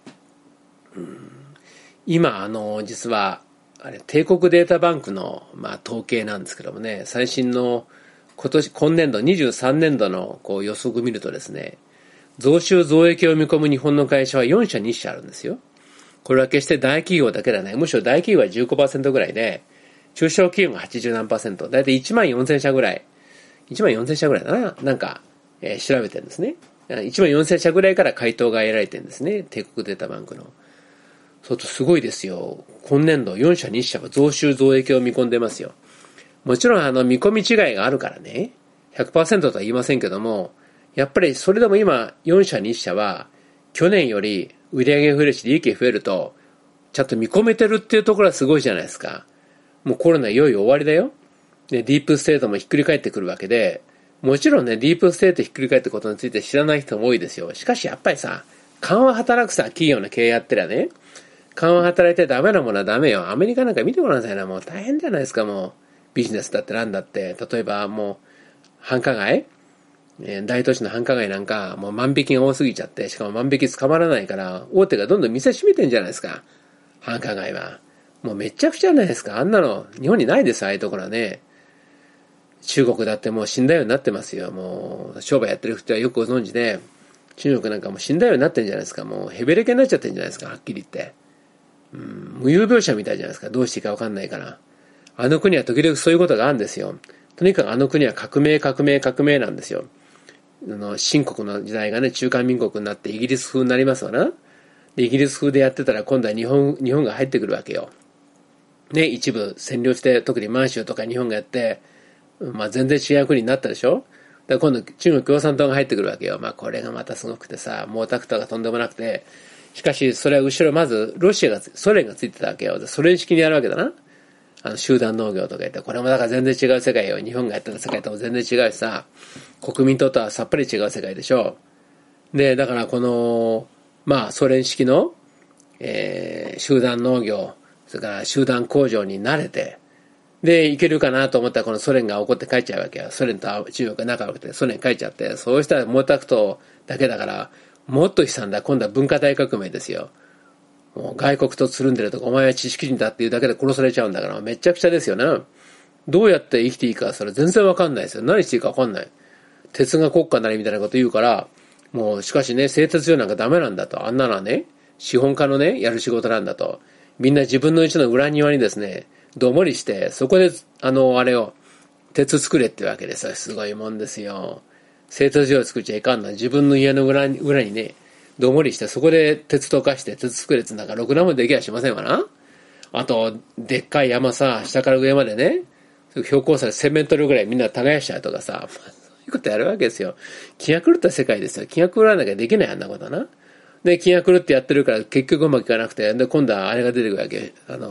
今、実は、帝国データバンクの、まあ、統計なんですけどもね、最新の今年度、23年度の予測を見るとですね、増収増益を見込む日本の会社は4社2社あるんですよ。これは決して大企業だけではない。むしろ大企業は 15% ぐらいで、中小企業が80何%、だいたい1万4000社ぐらい、1万4000社ぐらいだな、なんか、調べてるんですね。1万4000社ぐらいから回答が得られてるんですね、帝国データバンクの。そうとすごいですよ。今年度4社2社は増収増益を見込んでますよ。もちろん見込み違いがあるからね、100% とは言いませんけども、やっぱりそれでも今4社2社は去年より売上が増えるし利益が増えるとちゃんと見込めてるっていうところはすごいじゃないですか。もうコロナいよいよ終わりだよ。で、ディープステートもひっくり返ってくるわけで、もちろんね、ディープステートひっくり返ってことについて知らない人も多いですよ。しかしやっぱりさ、緩和働くさ、企業の経営やってりゃね、緩和働いてダメなものはダメよ。アメリカなんか見てごらんなさいな。もう大変じゃないですか、もう。ビジネスだってなんだって。例えばもう、繁華街大都市の繁華街なんか、もう万引きが多すぎちゃって、しかも万引き捕まらないから、大手がどんどん店閉めてんじゃないですか。繁華街は。もうめちゃくちゃじゃないですか。あんなの、日本にないです、ああいうところはね。中国だってもう死んだようになってますよ。もう、商売やってる人はよくご存知で、中国なんかもう死んだようになってんじゃないですか。もうヘベレケになっちゃってんじゃないですか、はっきり言って。無有病者みたいじゃないですか。どうしていいかわかんないから。あの国は時々そういうことがあるんですよ。とにかくあの国は革命なんですよ。清国の時代がね、中華民国になってイギリス風になりますわな。で、イギリス風でやってたら今度は日本が入ってくるわけよ。ね、一部占領して、特に満州とか日本がやって、まあ全然違う国になったでしょ。だから今度中国共産党が入ってくるわけよ。まあこれがまたすごくてさ、毛沢東がとんでもなくて、しかしそれは後ろまずソ連がついてたわけよ。でソ連式にやるわけだな。集団農業とか言って、これもだから全然違う世界よ。日本がやってた世界とも全然違うしさ、国民党とはさっぱり違う世界でしょ。で、だからこの、まあソ連式の、集団農業、それから集団工場に慣れて、で、いけるかなと思ったらこのソ連が怒って帰っちゃうわけよ。ソ連と中国が仲良くてソ連に帰っちゃって、そうしたら毛沢東だけだから、もっと悲惨だ。今度は文化大革命ですよ。もう外国とつるんでるとか、お前は知識人だっていうだけで殺されちゃうんだから、めちゃくちゃですよね。どうやって生きていいか、それ全然わかんないですよ。何していいかわかんない。鉄が国家なりみたいなこと言うから、もうしかしね、製鉄所なんかダメなんだと。あんなのはね、資本家のね、やる仕事なんだと。みんな自分の家の裏庭にですね、どもりして、そこで、あれを、鉄作れってわけですよ。すごいもんですよ。製鉄所を作っちゃいかんの。自分の家の裏にね、どもりして、そこで鉄溶かして鉄作れってなんかろくなもんできやしませんわな。あと、でっかい山さ、下から上までね、標高差で1000メートルぐらいみんな耕しちゃうとかさ、そういうことやるわけですよ。気が狂った世界ですよ。気が狂わなきゃできないあんなことな。で、気が狂ってやってるから結局うまくいかなくて、で、今度はあれが出てくるわけ。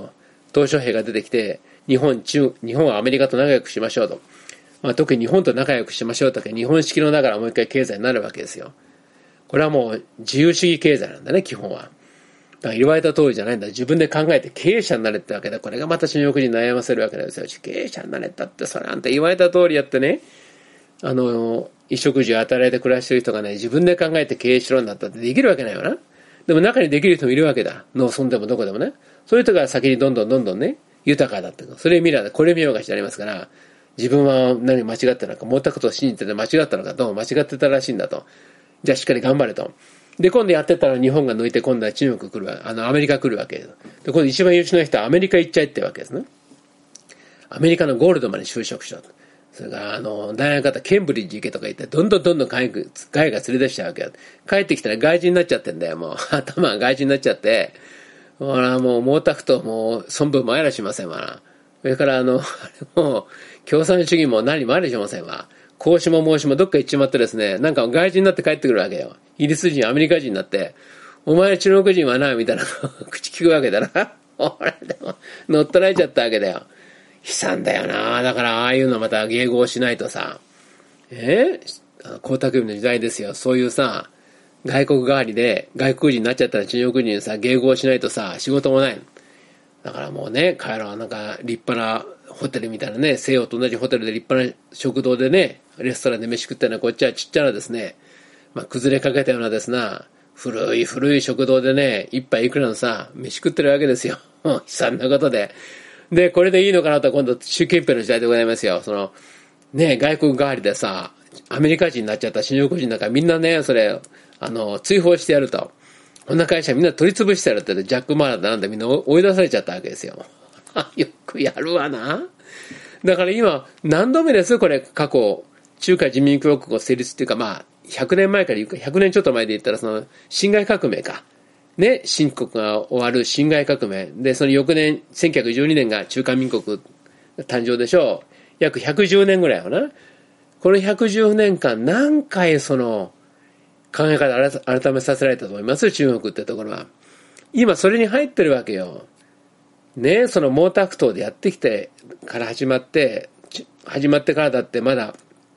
鄧小平が出てきて、日本はアメリカと仲良くしましょうと。特に日本と仲良くしましょうとか、日本式のだからもう一回経済になるわけですよ。これはもう自由主義経済なんだね、基本は。だから言われた通りじゃないんだ。自分で考えて経営者になれってわけだ。これがまた中国人悩ませるわけですよ。経営者になれたって、それなんて言われた通りやってね、衣食住を与えられて暮らしてる人がね、自分で考えて経営しろんだったってできるわけないよな。でも中にできる人もいるわけだ。農村でもどこでもね。そういう人が先にどんどんね、豊かだって。それ見れば、これ見ようがしてありますから、自分は何間違ってたのか、思ったことを信じてて間違ったのか、どうも間違ってたらしいんだと。じゃあしっかり頑張れと。で、今度やってたら日本が抜いて、今度は中国来るわ、アメリカ来るわけです。で、今度一番優秀な人はアメリカ行っちゃえってわけですね。アメリカのゴールドマンに就職しようと。それから、大学方、ケンブリッジ行けとか言って、どんどん外が連れ出しちゃうわけだ。帰ってきたら外人になっちゃってんだよ、もう。頭が外人になっちゃって、ほら、もう毛沢東も孫文もあらしませんわ。それから、もう、共産主義も何もあらしませんわ。孔子も孟子もどっか行っちまってですね、なんか外人になって帰ってくるわけよ。イギリス人、アメリカ人になって、お前中国人はな、みたいな口聞くわけだな。俺でも、乗っ取られちゃったわけだよ。悲惨だよな。だからああいうのまた迎合しないとさ、江沢民の時代ですよ。そういうさ、外国代わりで外国人になっちゃったら中国人にさ、迎合しないとさ、仕事もない。だからもうね、彼らはなんか立派なホテルみたいなね、西洋と同じホテルで立派な食堂でね、レストランで飯食ってるのはこっちはちっちゃなですね、崩れかけたようなですな、古い食堂でね、一杯いくらのさ、飯食ってるわけですよ。悲惨なことで。で、これでいいのかなと今度、習近平の時代でございますよ。ね、外国代わりでさ、アメリカ人になっちゃった中国人だからみんなね、それ、追放してやると。こんな会社みんな取り潰してやるって、ジャック・マーラーなんでみんな追い出されちゃったわけですよ。よくやるわな。だから今、何度目ですこれ、過去、中華人民共和国を成立っていうか、100年前から言うか、100年ちょっと前で言ったら、辛亥革命か。ね、清国が終わる辛亥革命。で、その翌年、1912年が中華民国誕生でしょう。約110年ぐらいはな。この110年間、何回考え方改めさせられたと思います中国ってところは。今それに入ってるわけよ。ね、毛沢東でやってきてから始まってからだってまだ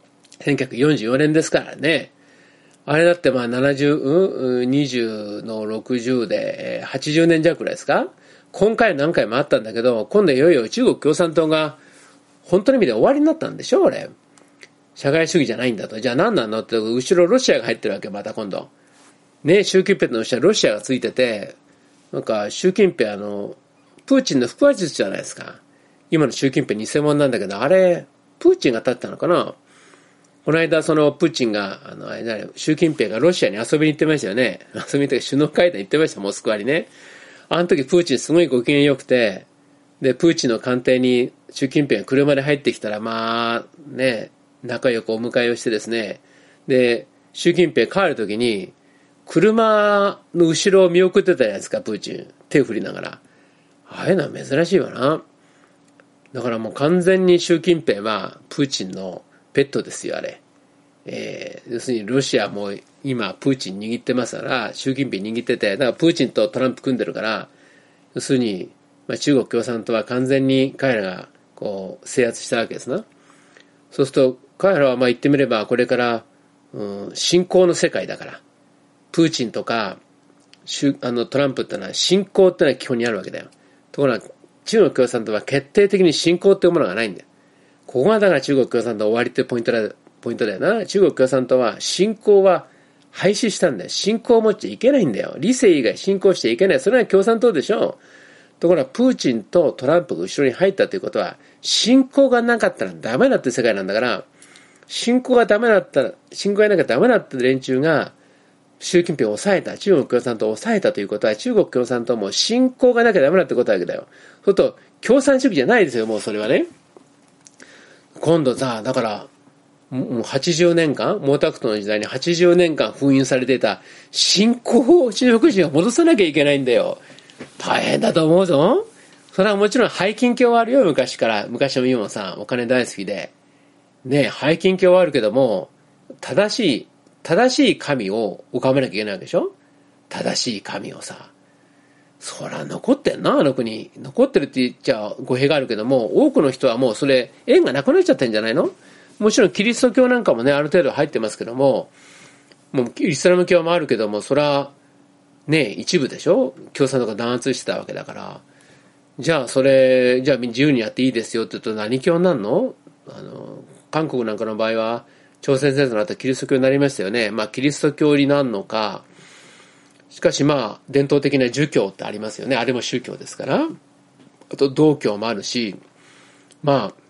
1944年ですからね。あれだって20の60で80年弱くらいですか。今回何回もあったんだけど、今度いよいよ中国共産党が本当の意味で終わりになったんでしょ、俺。社会主義じゃないんだと。じゃあ何なのって、後ろロシアが入ってるわけ、また今度。ね、習近平の後ろロシアがついてて、なんか習近平プーチンの腹話術じゃないですか。今の習近平偽物なんだけど、あれ、プーチンが立ったのかな。この間プーチンが、習近平がロシアに遊びに行ってましたよね。遊びに行って首脳会談行ってました、モスクワにね。あの時プーチンすごいご機嫌よくて、で、プーチンの官邸に習近平が車で入ってきたら、仲良くお迎えをしてですね、で、習近平帰る時に、車の後ろを見送ってたじゃないですか、プーチン。手を振りながら。ああいうのは珍しいわな。だからもう完全に習近平はプーチンのペットですよ、あれ。要するにロシアも今プーチン握ってますから、習近平握ってて、だからプーチンとトランプ組んでるから、要するに、中国共産党は完全に彼らが制圧したわけですな。そうすると彼らは言ってみればこれから、信仰の世界だから、プーチンとかトランプってのは信仰ってのは基本にあるわけだよ。ところが中国共産党は決定的に信仰っていうものがないんだよ。ここがだから中国共産党終わりっていうポイントだよな。中国共産党は信仰は廃止したんだよ。信仰を持っちゃいけないんだよ。理性以外信仰しちゃいけない。それは共産党でしょ。ところがプーチンとトランプが後ろに入ったということは、信仰がなかったらダメだっていう世界なんだから、信仰がなきゃダメだった連中が習近平を抑えた、中国共産党を抑えたということは、中国共産党も信仰がなきゃダメだってことだけだよ。そうすると共産主義じゃないですよ、もうそれはね。今度さ、だからもう80年間、毛沢東の時代に80年間封印されていた信仰を中国人は戻さなきゃいけないんだよ。大変だと思うぞ。それはもちろん背金教はあるよ、昔も今もさ、お金大好きで。ね、背金教はあるけども、正しい神を拝めなきゃいけないわけでしょ。正しい神をさ。 そら残ってんな、あの国。残ってるって言っちゃ語弊があるけども、多くの人はもうそれ、縁がなくなっちゃってんじゃないの？もちろんキリスト教なんかもね、ある程度入ってますけども、もうイスラム教もあるけども、そら、ね、一部でしょ？共産とか弾圧してたわけだから。じゃあそれ、じゃあ自由にやっていいですよって言うと何教になるの？韓国なんかの場合は、朝鮮戦争の後キリスト教になりましたよね。まあキリスト教になるのか、しかしまあ伝統的な儒教ってありますよね。あれも宗教ですから。あと道教もあるし、まあ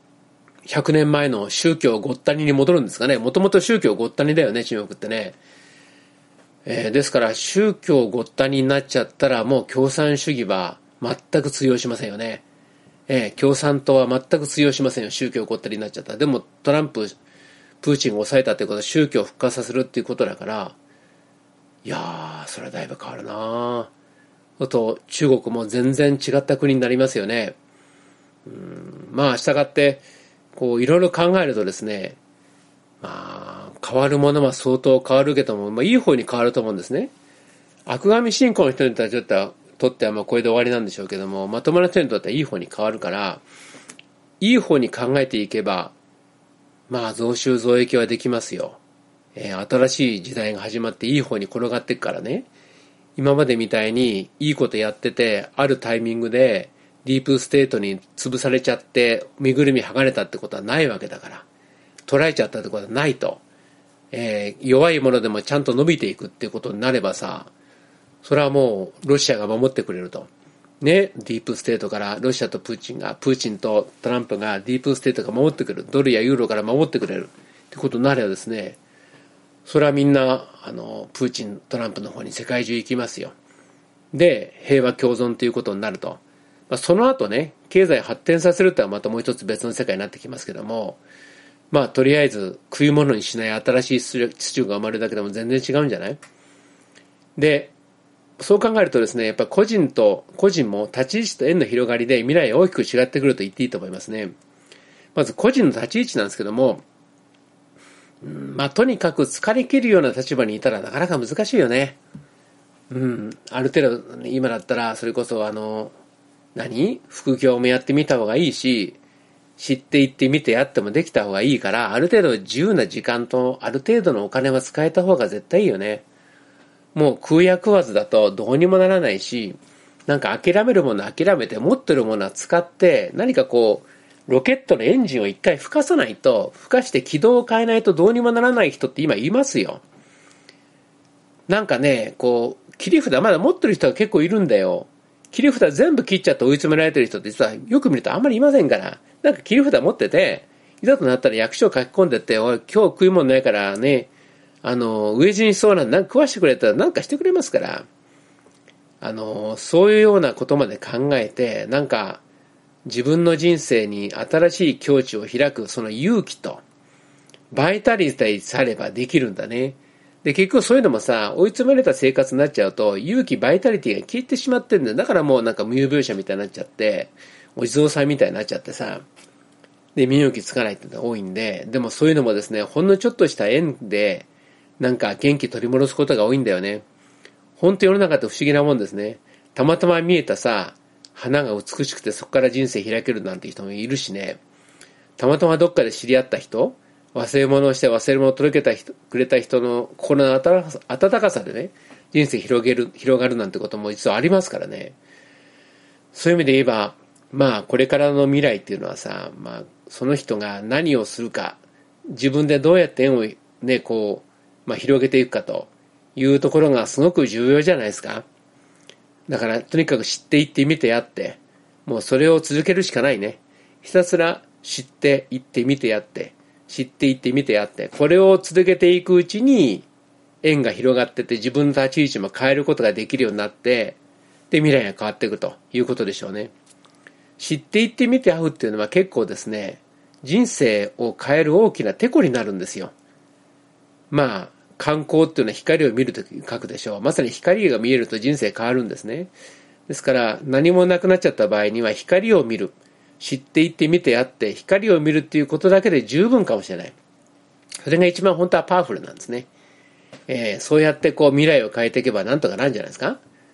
100年前の宗教ごったにに戻るんですかね。もともと宗教ごったにだよね、中国ってね。ですから宗教ごったにになっちゃったらもう共産主義は全く通用しませんよね。共産党は全く通用しませんよ。宗教ごったになっちゃったら。でもトランプ、プーチンが抑えたってことは宗教を復活させるっていうことだから、いやー、それはだいぶ変わるな。あと中国も全然違った国になりますよね。まあ従ってこういろいろ考えるとですね、まあ変わるものは相当変わるけども、まあいい方に変わると思うんですね。悪神信仰の人にとってはまあこれで終わりなんでしょうけども、まともな人にとってはいい方に変わるから、いい方に考えていけば、まあ増収増益はできますよ。新しい時代が始まっていい方に転がっていくからね。今までみたいにいいことやってて、あるタイミングでディープステートに潰されちゃって身ぐるみ剥がれたってことはないわけだから、捉えちゃったってことはないと、弱いものでもちゃんと伸びていくっていうことになればさ、それはもうロシアが守ってくれると。ね、ディープステートからロシアとプーチンとトランプがディープステートが守ってくれる。ドルやユーロから守ってくれるってことになればですね、それはみんな、プーチン、トランプの方に世界中行きますよ。で、平和共存ということになると。まあ、その後ね、経済発展させるってのはまたもう一つ別の世界になってきますけども、まあ、とりあえず食い物にしない新しい秩序が生まれるだけでも全然違うんじゃない？で、そう考えるとですね、やっぱり個人も立ち位置と縁の広がりで未来が大きく違ってくると言っていいと思いますね。まず個人の立ち位置なんですけども、まあとにかく疲れ切るような立場にいたらなかなか難しいよね。ある程度今だったらそれこそ副業もやってみた方がいいし、知っていってみてやってもできた方がいいから、ある程度自由な時間とある程度のお金は使えた方が絶対いいよね。もう空や食わずだとどうにもならないし、なんか諦めるものは諦めて持ってるものは使って何かこうロケットのエンジンを一回吹かさないと、吹かして軌道を変えないとどうにもならない人って今いますよ。なんかね、こう、切り札まだ持ってる人が結構いるんだよ。切り札全部切っちゃって追い詰められてる人って実はよく見るとあんまりいませんから。なんか切り札持ってて、いざとなったら役所を書き込んでって、おい、今日食い物ないからね、飢え死にしそうなんで食わしてくれたらなんかしてくれますから。そういうようなことまで考えて、なんか、自分の人生に新しい境地を開くその勇気とバイタリティさればできるんだね。で、結局そういうのもさ、追い詰められた生活になっちゃうと勇気、バイタリティが消えてしまってるんだよ。だからもうなんか無有病者みたいになっちゃって、お地蔵さんみたいになっちゃってさ、で、身動きつかないってのが多いんで、でもそういうのもですね、ほんのちょっとした縁でなんか元気取り戻すことが多いんだよね。ほんと世の中って不思議なもんですね。たまたま見えたさ、花が美しくてそこから人生開けるなんて人もいるしね。たまたまどっかで知り合った人、忘れ物をして忘れ物を届けた人、くれた人の心の温かさでね、人生広がるなんてことも実はありますからね。そういう意味で言えば、まあこれからの未来っていうのはさ、まあその人が何をするか、自分でどうやって縁をね、こう、まあ広げていくかというところがすごく重要じゃないですか。だからとにかく知っていってみてやって、もうそれを続けるしかないね。ひたすら知っていってみてやって、知っていってみてやって、これを続けていくうちに縁が広がってって自分の立ち位置も変えることができるようになって、で未来が変わっていくということでしょうね。知っていってみて会うっていうのは結構ですね、人生を変える大きなテコになるんですよ。まあ観光っていうのは光を見るときに書くでしょう。まさに光が見えると人生変わるんですね。ですから何もなくなっちゃった場合には光を見る。知っていってみてやって光を見るっていうことだけで十分かもしれない。それが一番本当はパワフルなんですね。そうやってこう未来を変えていけばなんとかなるんじゃないですか。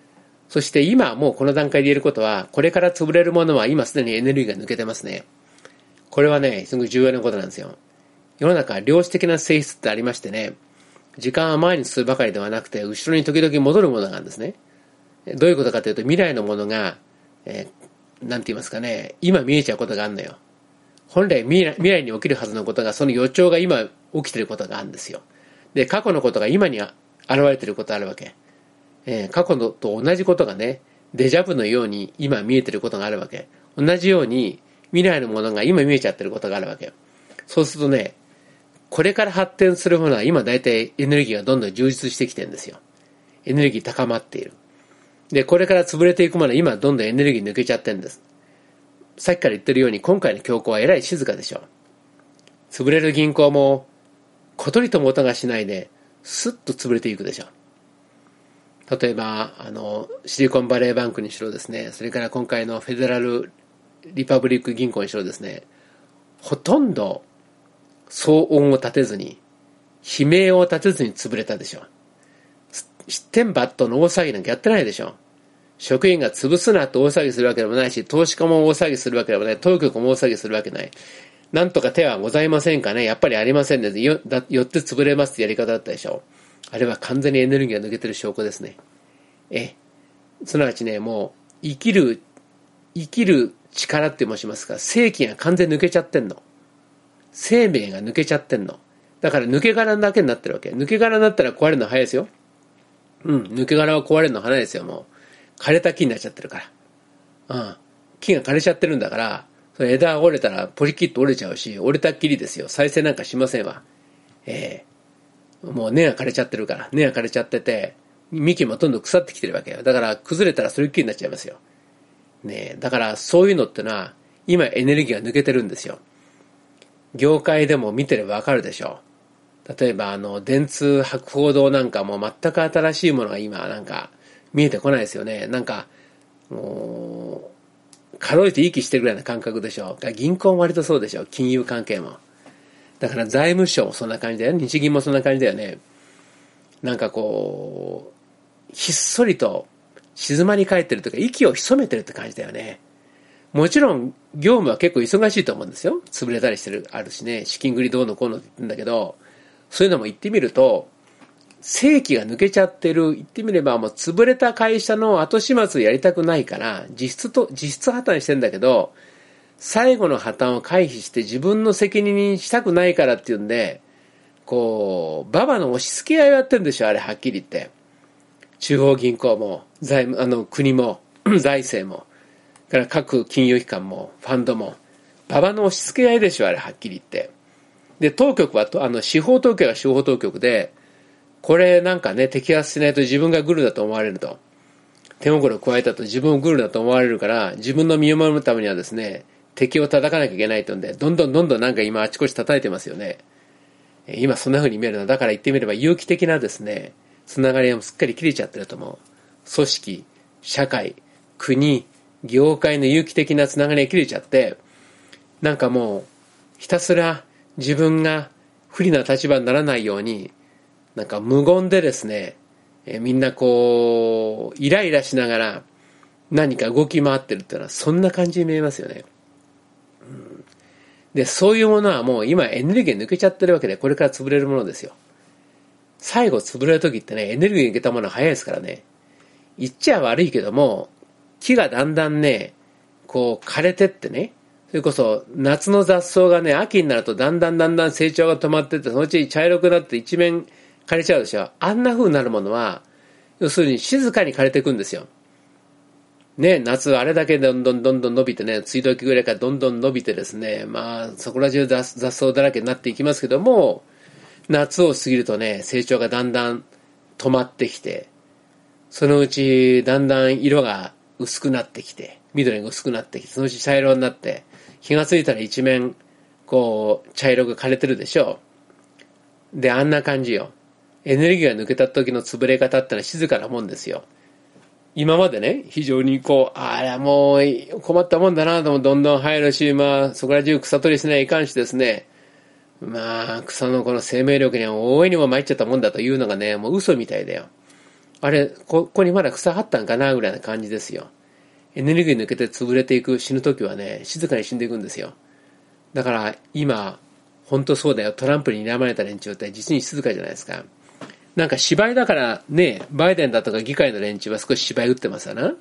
そして今もうこの段階で言えることは、これから潰れるものは今すでにエネルギーが抜けてますね。これはね、すごく重要なことなんですよ。世の中量子的な性質ってありましてね、時間は前に進むばかりではなくて、後ろに時々戻るものがあるんですね。どういうことかというと、未来のものが、なんて言いますかね、今見えちゃうことがあるのよ。本来未来に起きるはずのことが、その予兆が今起きてることがあるんですよ。で、過去のことが今に現れてることがあるわけ。過去のと同じことがね、デジャブのように今見えてることがあるわけ。同じように未来のものが今見えちゃってることがあるわけ。そうするとね、これから発展するものは今大体エネルギーがどんどん充実してきてるんですよ。エネルギー高まっている。で、これから潰れていくものは今どんどんエネルギー抜けちゃってるんです。さっきから言ってるように今回の恐慌はえらい静かでしょ。潰れる銀行も小鳥とも音がしないでスッと潰れていくでしょ。例えばシリコンバレーバンクにしろですね、それから今回のフェデラルリパブリック銀行にしろですね、ほとんど騒音を立てずに、悲鳴を立てずに潰れたでしょ。失点バットの大騒ぎなんかやってないでしょ。職員が潰すなと大騒ぎするわけでもないし、投資家も大騒ぎするわけでもない、当局も大騒ぎするわけない。なんとか手はございませんかね。やっぱりありませんね。よって潰れますってやり方だったでしょ。あれは完全にエネルギーが抜けてる証拠ですね。すなわちね、もう生きる力って申しますか、生気が完全に抜けちゃってんの。生命が抜けちゃってんの。だから抜け殻だけになってるわけ。抜け殻になったら壊れるの早いですよ。抜け殻は壊れるの早いですよ。もう枯れた木になっちゃってるから。木が枯れちゃってるんだから、それ枝が折れたらポリキッと折れちゃうし、折れたっきりですよ。再生なんかしませんわ。もう根が枯れちゃってるから。根が枯れちゃってて、幹もどんどん腐ってきてるわけよ。だから崩れたらそれっきりになっちゃいますよ。だからそういうのってのは今エネルギーが抜けてるんですよ。業界でも見てればわかるでしょう。例えば電通博報堂なんかも全く新しいものが今なんか見えてこないですよね。なんかもうかろうじて息してるぐらいな感覚でしょう。銀行も割とそうでしょう。金融関係も。だから財務省もそんな感じだよ。日銀もそんな感じだよね。なんかこうひっそりと静まり返ってるというか、息を潜めてるって感じだよね。もちろん業務は結構忙しいと思うんですよ。潰れたりしてるあるしね、資金繰りどうのこうのって言ってんだけど、そういうのも言ってみると正気が抜けちゃってる。言ってみればもう潰れた会社の後始末をやりたくないから実質破綻してんだけど、最後の破綻を回避して自分の責任にしたくないからっていうんで、こうババの押し付け合いをやってるんでしょ。あれはっきり言って、中央銀行も国も財政もから各金融機関もファンドもババの押し付け合いでしょ。あれはっきり言って。で当局は司法当局は司法当局で、これなんかね摘発しないと自分がグルだと思われると、手心を加えたと自分をグルだと思われるから、自分の身を守るためにはですね、敵を叩かなきゃいけないとんで、どんどんなんか今あちこち叩いてますよね。今そんな風に見えるのは、だから言ってみれば有機的なですねつながりもすっかり切れちゃってると思う。組織、社会、国、業界の有機的なつながりが切れちゃって、なんかもうひたすら自分が不利な立場にならないように、なんか無言でですね、みんなこうイライラしながら何か動き回ってるっていうのはそんな感じに見えますよね。でそういうものはもう今エネルギー抜けちゃってるわけで、これから潰れるものですよ。最後潰れる時ってね、エネルギー抜けたものは早いですからね。言っちゃ悪いけども、木がだんだんねこう枯れてってね、それこそ夏の雑草がね秋になるとだんだん成長が止まってって、そのうち茶色くなって一面枯れちゃうでしょ。あんな風になるものは要するに静かに枯れていくんですよね。夏あれだけどんどん伸びてね、梅雨時ぐらいからどんどん伸びてですね、まあそこら中雑草だらけになっていきますけども、夏を過ぎるとね成長がだんだん止まってきて、そのうちだんだん色が薄くなってきて、緑が薄くなってきて、そのうち茶色になって、気がついたら一面こう茶色が枯れてるでしょう。であんな感じよ。エネルギーが抜けた時の潰れ方ってのは静かなもんですよ。今までね非常にこうあらもう困ったもんだなともどんどん生えるし、まあそこら中草取りしないかんしですね、まあ草のこの生命力には大いにも参っちゃったもんだというのがねもう嘘みたいだよ。 あれ、ここにまだ草あったんかなぐらいな感じですよ。エネルギー抜けて潰れていく、死ぬときはね、静かに死んでいくんですよ。だから今、本当そうだよ。トランプに睨まれた連中って実に静かじゃないですか。なんか芝居だからね、バイデンだとか議会の連中は少し芝居打ってますよな。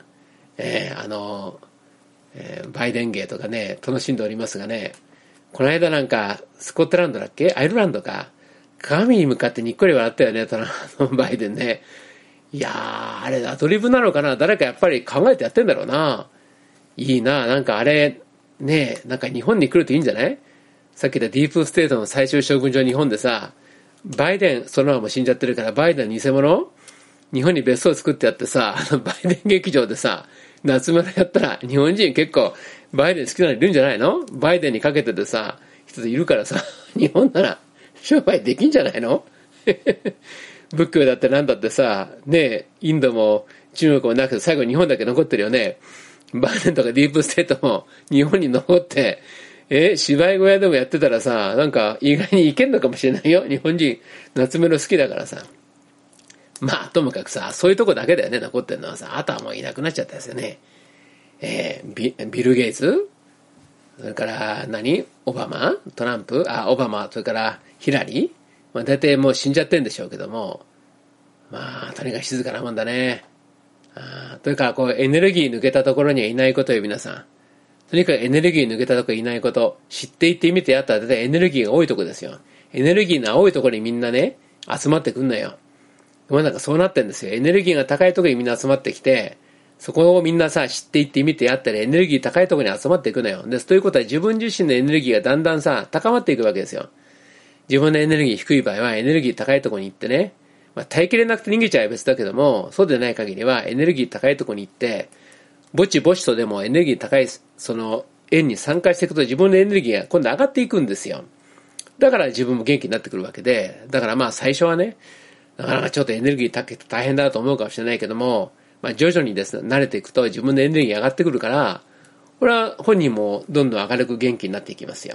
バイデン芸とかね、楽しんでおりますがね、この間なんか、スコットランドだっけアイルランドか。鏡に向かってにっこり笑ったよね、バイデンね。いやー、あれアドリブなのかな、誰かやっぱり考えてやってんだろうな。いいな、なんかあれ、ね、なんか日本に来るといいんじゃない？さっき言ったディープステートの最終将軍上日本でさ、バイデン、そのままも死んじゃってるから、バイデン偽物日本に別荘作ってやってさ、バイデン劇場でさ、夏村やったら、日本人結構、バイデン好きなのいるんじゃないの？バイデンにかけててさ、人いるからさ、日本なら商売できんじゃないの？仏教だってなんだってさ、ね、インドも中国もなくて最後日本だけ残ってるよね。バイデンとかディープステートも日本に残って、芝居小屋でもやってたらさ、なんか意外にいけんのかもしれないよ。日本人、夏目の好きだからさ。まあ、ともかくさ、そういうとこだけだよね、残ってるのはさ。あとはもういなくなっちゃったですよね。ビル・ゲイツ、それからオバマ、トランプ、オバマ、それからヒラリー、まあ大体もう死んじゃってるんでしょうけども、まあ、とにかく静かなもんだね。というか、こう、エネルギー抜けたところにはいないことよ、皆さん。とにかくエネルギー抜けたところにいないこと、知っていってみてやったら、大体エネルギーが多いとこですよ。エネルギーの多いところにみんなね、集まってくんのよ。世の中そうなってんですよ。エネルギーが高いところにみんな集まってきて、そこをみんなさ、知っていってみてやったらエネルギー高いところに集まっていくのよ。です。ということは自分自身のエネルギーがだんだんさ、高まっていくわけですよ。自分のエネルギー低い場合はエネルギー高いところに行ってね、まあ、耐えきれなくて逃げちゃえば別だけども、そうでない限りはエネルギー高いところに行って、ぼちぼちとでもエネルギー高い、その円に参加していくと自分のエネルギーが今度上がっていくんですよ。だから自分も元気になってくるわけで、だからまあ最初はね、なかなかちょっとエネルギー高くて大変だと思うかもしれないけども、まあ徐々にですね、慣れていくと自分のエネルギーが上がってくるから、これは本人もどんどん明るく元気になっていきますよ。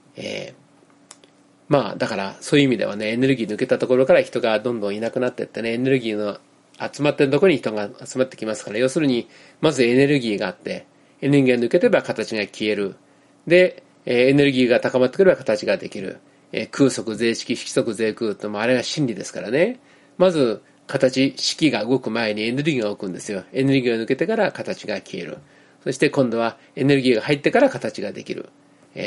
まあだからそういう意味ではね、エネルギー抜けたところから人がどんどんいなくなっていってね、エネルギーの集まってるところに人が集まってきますから、要するにまずエネルギーがあって、エネルギーが抜けてば形が消える。で、エネルギーが高まってくれば形ができる。空則税式、色則税空ともあれが真理ですからね。まず形、式が動く前にエネルギーが動くんですよ。エネルギーが抜けてから形が消える。そして今度はエネルギーが入ってから形ができる。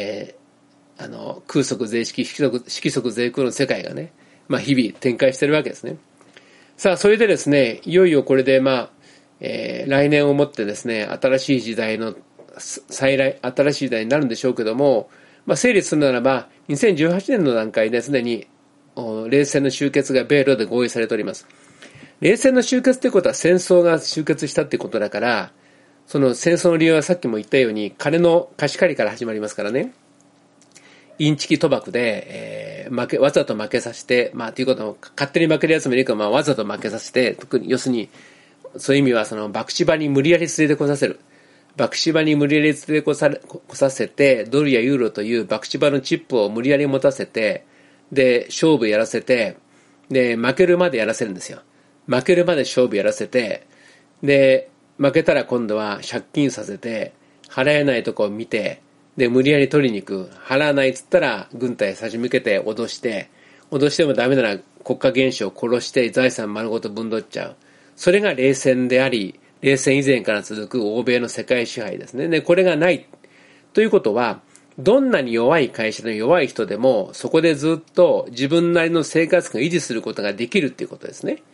空則税式、色則税空の世界がね、まあ日々展開してるわけですね。さあ、それでですね、いよいよこれでまあ、来年をもってですね、新しい時代の新しい時代になるんでしょうけども、まあ、整理するならば、2018年の段階ですでに、冷戦の終結が米ロで合意されております。冷戦の終結ということは戦争が終結したってことだから、その戦争の理由はさっきも言ったように、金の貸し借りから始まりますからね。インチキ賭博で、わざと負けさせて、まあ、ということも、勝手に負けるやつもいるから、まあ、わざと負けさせて、特に、要するに、そういう意味は、その、博打場に無理やり連れてこさせる。博打場に無理やり連れてこさせて、ドルやユーロという博打場のチップを無理やり持たせて、で、勝負やらせて、で、負けるまでやらせるんですよ。負けるまで勝負やらせて、で、負けたら今度は借金させて、払えないとこを見て、で、無理やり取りに行く。払わないっつったら、軍隊差し向けて脅してもダメなら国家元首を殺して財産丸ごと分取っちゃう。それが冷戦であり、冷戦以前から続く欧米の世界支配ですね。で、これがない。ということは、どんなに弱い会社の弱い人でも、そこでずっと自分なりの生活感を維持することができるっていうことですね。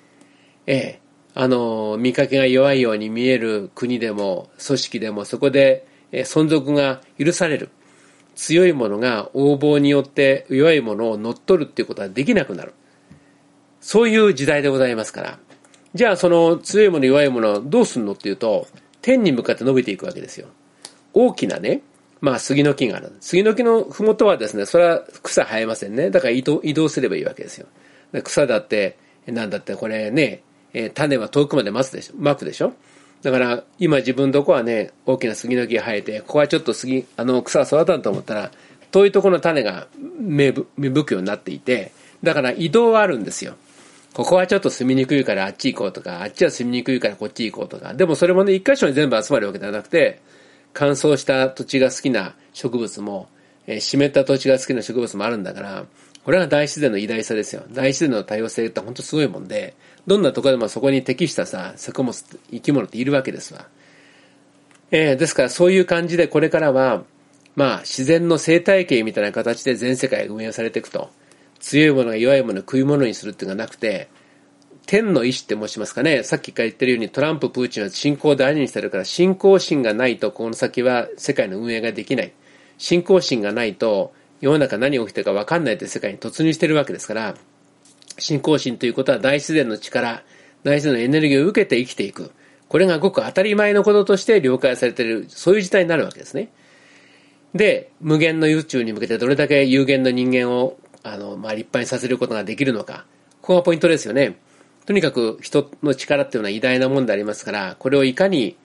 見かけが弱いように見える国でも、組織でも、そこで存続が許される。強いものが横暴によって弱いものを乗っ取るっていうことはできなくなる。そういう時代でございますから。じゃあその強いもの弱いものをどうするのっていうと、天に向かって伸びていくわけですよ。大きなね、まあ杉の木がある。杉の木のふもとはですね、それは草生えませんね。だから移動すればいいわけですよ。草だって、なんだってこれね、種は遠くまでまくでしょ。だから今自分のとこはね、大きな杉の木が生えて、ここはちょっと草が育たんと思ったら、遠いところの種が芽吹くようになっていて、だから移動はあるんですよ。 ここはちょっと住みにくいからあっち行こうとか、あっちは住みにくいからこっち行こうとか。でもそれもね、一箇所に全部集まるわけではなくて、乾燥した土地が好きな植物も、湿った土地が好きな植物もあるんだから、これが大自然の偉大さですよ。大自然の多様性って本当すごいもんで、どんなところでもそこに適したさ、作物、生き物っているわけですわ。ですからそういう感じでこれからは、自然の生態系みたいな形で全世界が運営されていくと。強いものが弱いものを食い物にするっていうのがなくて、天の意志って申しますかね。さっきから言ってるようにトランプ、プーチンは信仰を大事にしてるから、信仰心がないとこの先は世界の運営ができない。信仰心がないと世の中何が起きてるか分かんないという世界に突入してるわけですから、信仰心ということは大自然の力、大自然のエネルギーを受けて生きていく。これがごく当たり前のこととして了解されている、そういう事態になるわけですね。で、無限の宇宙に向けてどれだけ有限の人間を立派にさせることができるのか。ここがポイントですよね。とにかく人の力っていうのは偉大なもんでありますから、これをいかに、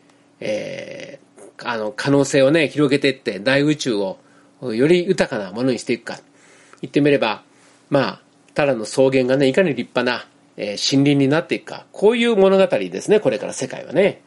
可能性をね、広げていって大宇宙をより豊かなものにしていくか。言ってみれば、ただの草原がね、いかに立派な、森林になっていくか。こういう物語ですね、これから世界はね。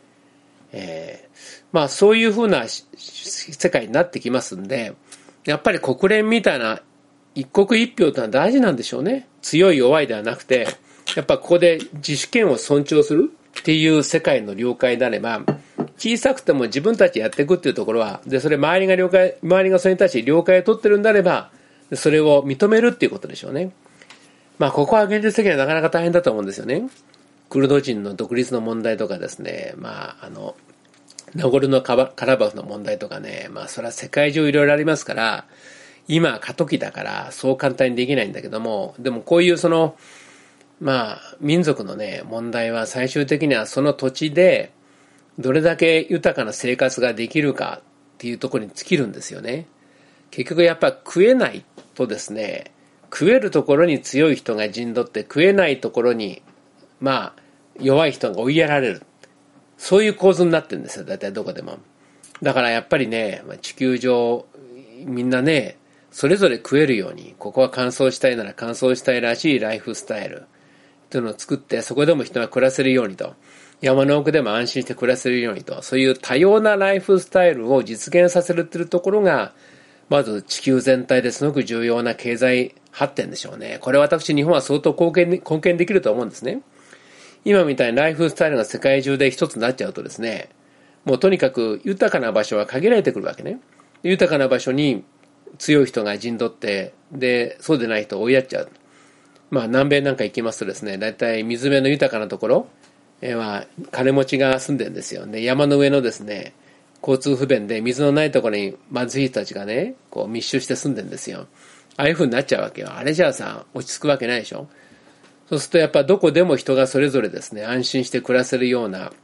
そういうふうな世界になってきますんで、やっぱり国連みたいな一国一票というのは大事なんでしょうね。強い弱いではなくて、やっぱここで自主権を尊重するっていう世界の了解であれば、小さくても自分たちやっていくっていうところは、で、それ周りがそれに対して了解を取ってるんであれば、それを認めるっていうことでしょうね。ここは現実的にはなかなか大変だと思うんですよね。クルド人の独立の問題とかですね、ナゴルノカラバフの問題とかね、それは世界中いろいろありますから、今過渡期だからそう簡単にできないんだけども、でもこういう民族のね、問題は最終的にはその土地でどれだけ豊かな生活ができるかっていうところに尽きるんですよね。結局やっぱ食えないとですね、食えるところに強い人が陣取って食えないところに弱い人が追いやられる。そういう構図になってるんですよ、大体どこでも。だからやっぱりね、地球上みんなね、それぞれ食えるように、ここは乾燥したいなら乾燥したいらしいライフスタイルというのを作って、そこでも人が暮らせるようにと、山の奥でも安心して暮らせるようにと、そういう多様なライフスタイルを実現させるっていうところが、まず地球全体ですごく重要な経済発展でしょうね。これ私日本は相当貢献できると思うんですね。今みたいにライフスタイルが世界中で一つになっちゃうとですね、もうとにかく豊かな場所は限られてくるわけね。豊かな場所に強い人が陣取って、で、そうでない人を追いやっちゃう。南米なんか行きますとですね、だいたい水辺の豊かなところは金持ちが住んでるんですよ。で、山の上のですね、交通不便で水のないところに貧しい人たちがね、こう密集して住んでるんですよ。ああいう風になっちゃうわけよ。あれじゃあさ、落ち着くわけないでしょ。そうするとやっぱどこでも人がそれぞれですね、安心して暮らせるような、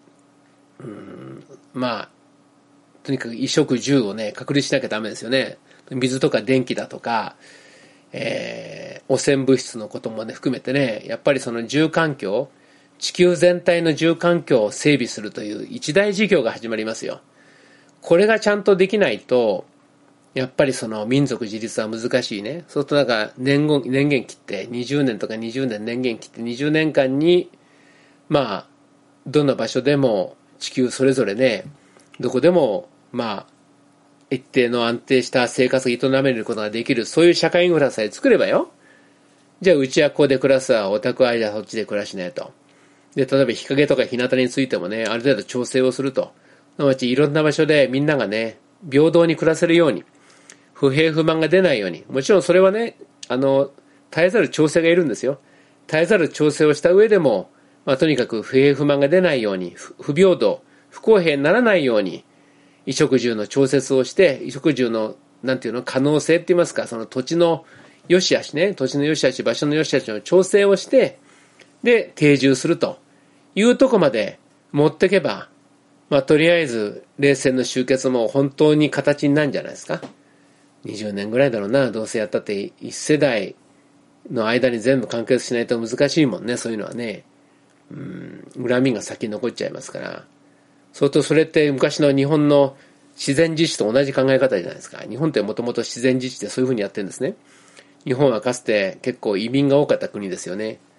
とにかく衣食住をね、確立しなきゃダメですよね。水とか電気だとか、汚染物質のこともね、含めてね、やっぱりその住環境、地球全体の住環境を整備するという一大事業が始まりますよ。これがちゃんとできないと、やっぱりその民族自立は難しいね。そうすると年限切って20年とか20年年限切って20年間にどんな場所でも地球それぞれね、どこでも一定の安定した生活が営めることができる、そういう社会インフラさえ作ればよ。じゃあうちはここで暮らすわ、お宅はじゃあそっちで暮らしねと。で、例えば日陰とか日向についてもね、ある程度調整をすると。すなわちいろんな場所でみんながね、平等に暮らせるように、不平不満が出ないように、もちろんそれはね、絶えざる調整がいるんですよ。絶えざる調整をした上でも、とにかく不平不満が出ないように、不平等、不公平にならないように、衣食住の調節をして、衣食住の、可能性って言いますか、その土地の良し悪しね、土地の良し悪し、場所の良し悪しの調整をして、で、定住するというとこまで持ってけば、とりあえず、冷戦の終結も本当に形になるんじゃないですか。20年ぐらいだろうな、どうせやったって1世代の間に全部完結しないと難しいもんね、そういうのはね。恨みが先に残っちゃいますから。相当それって昔の日本の自然自治と同じ考え方じゃないですか。日本ってもともと自然自治でそういうふうにやってるんですね。日本はかつて結構移民が多かった国ですよね。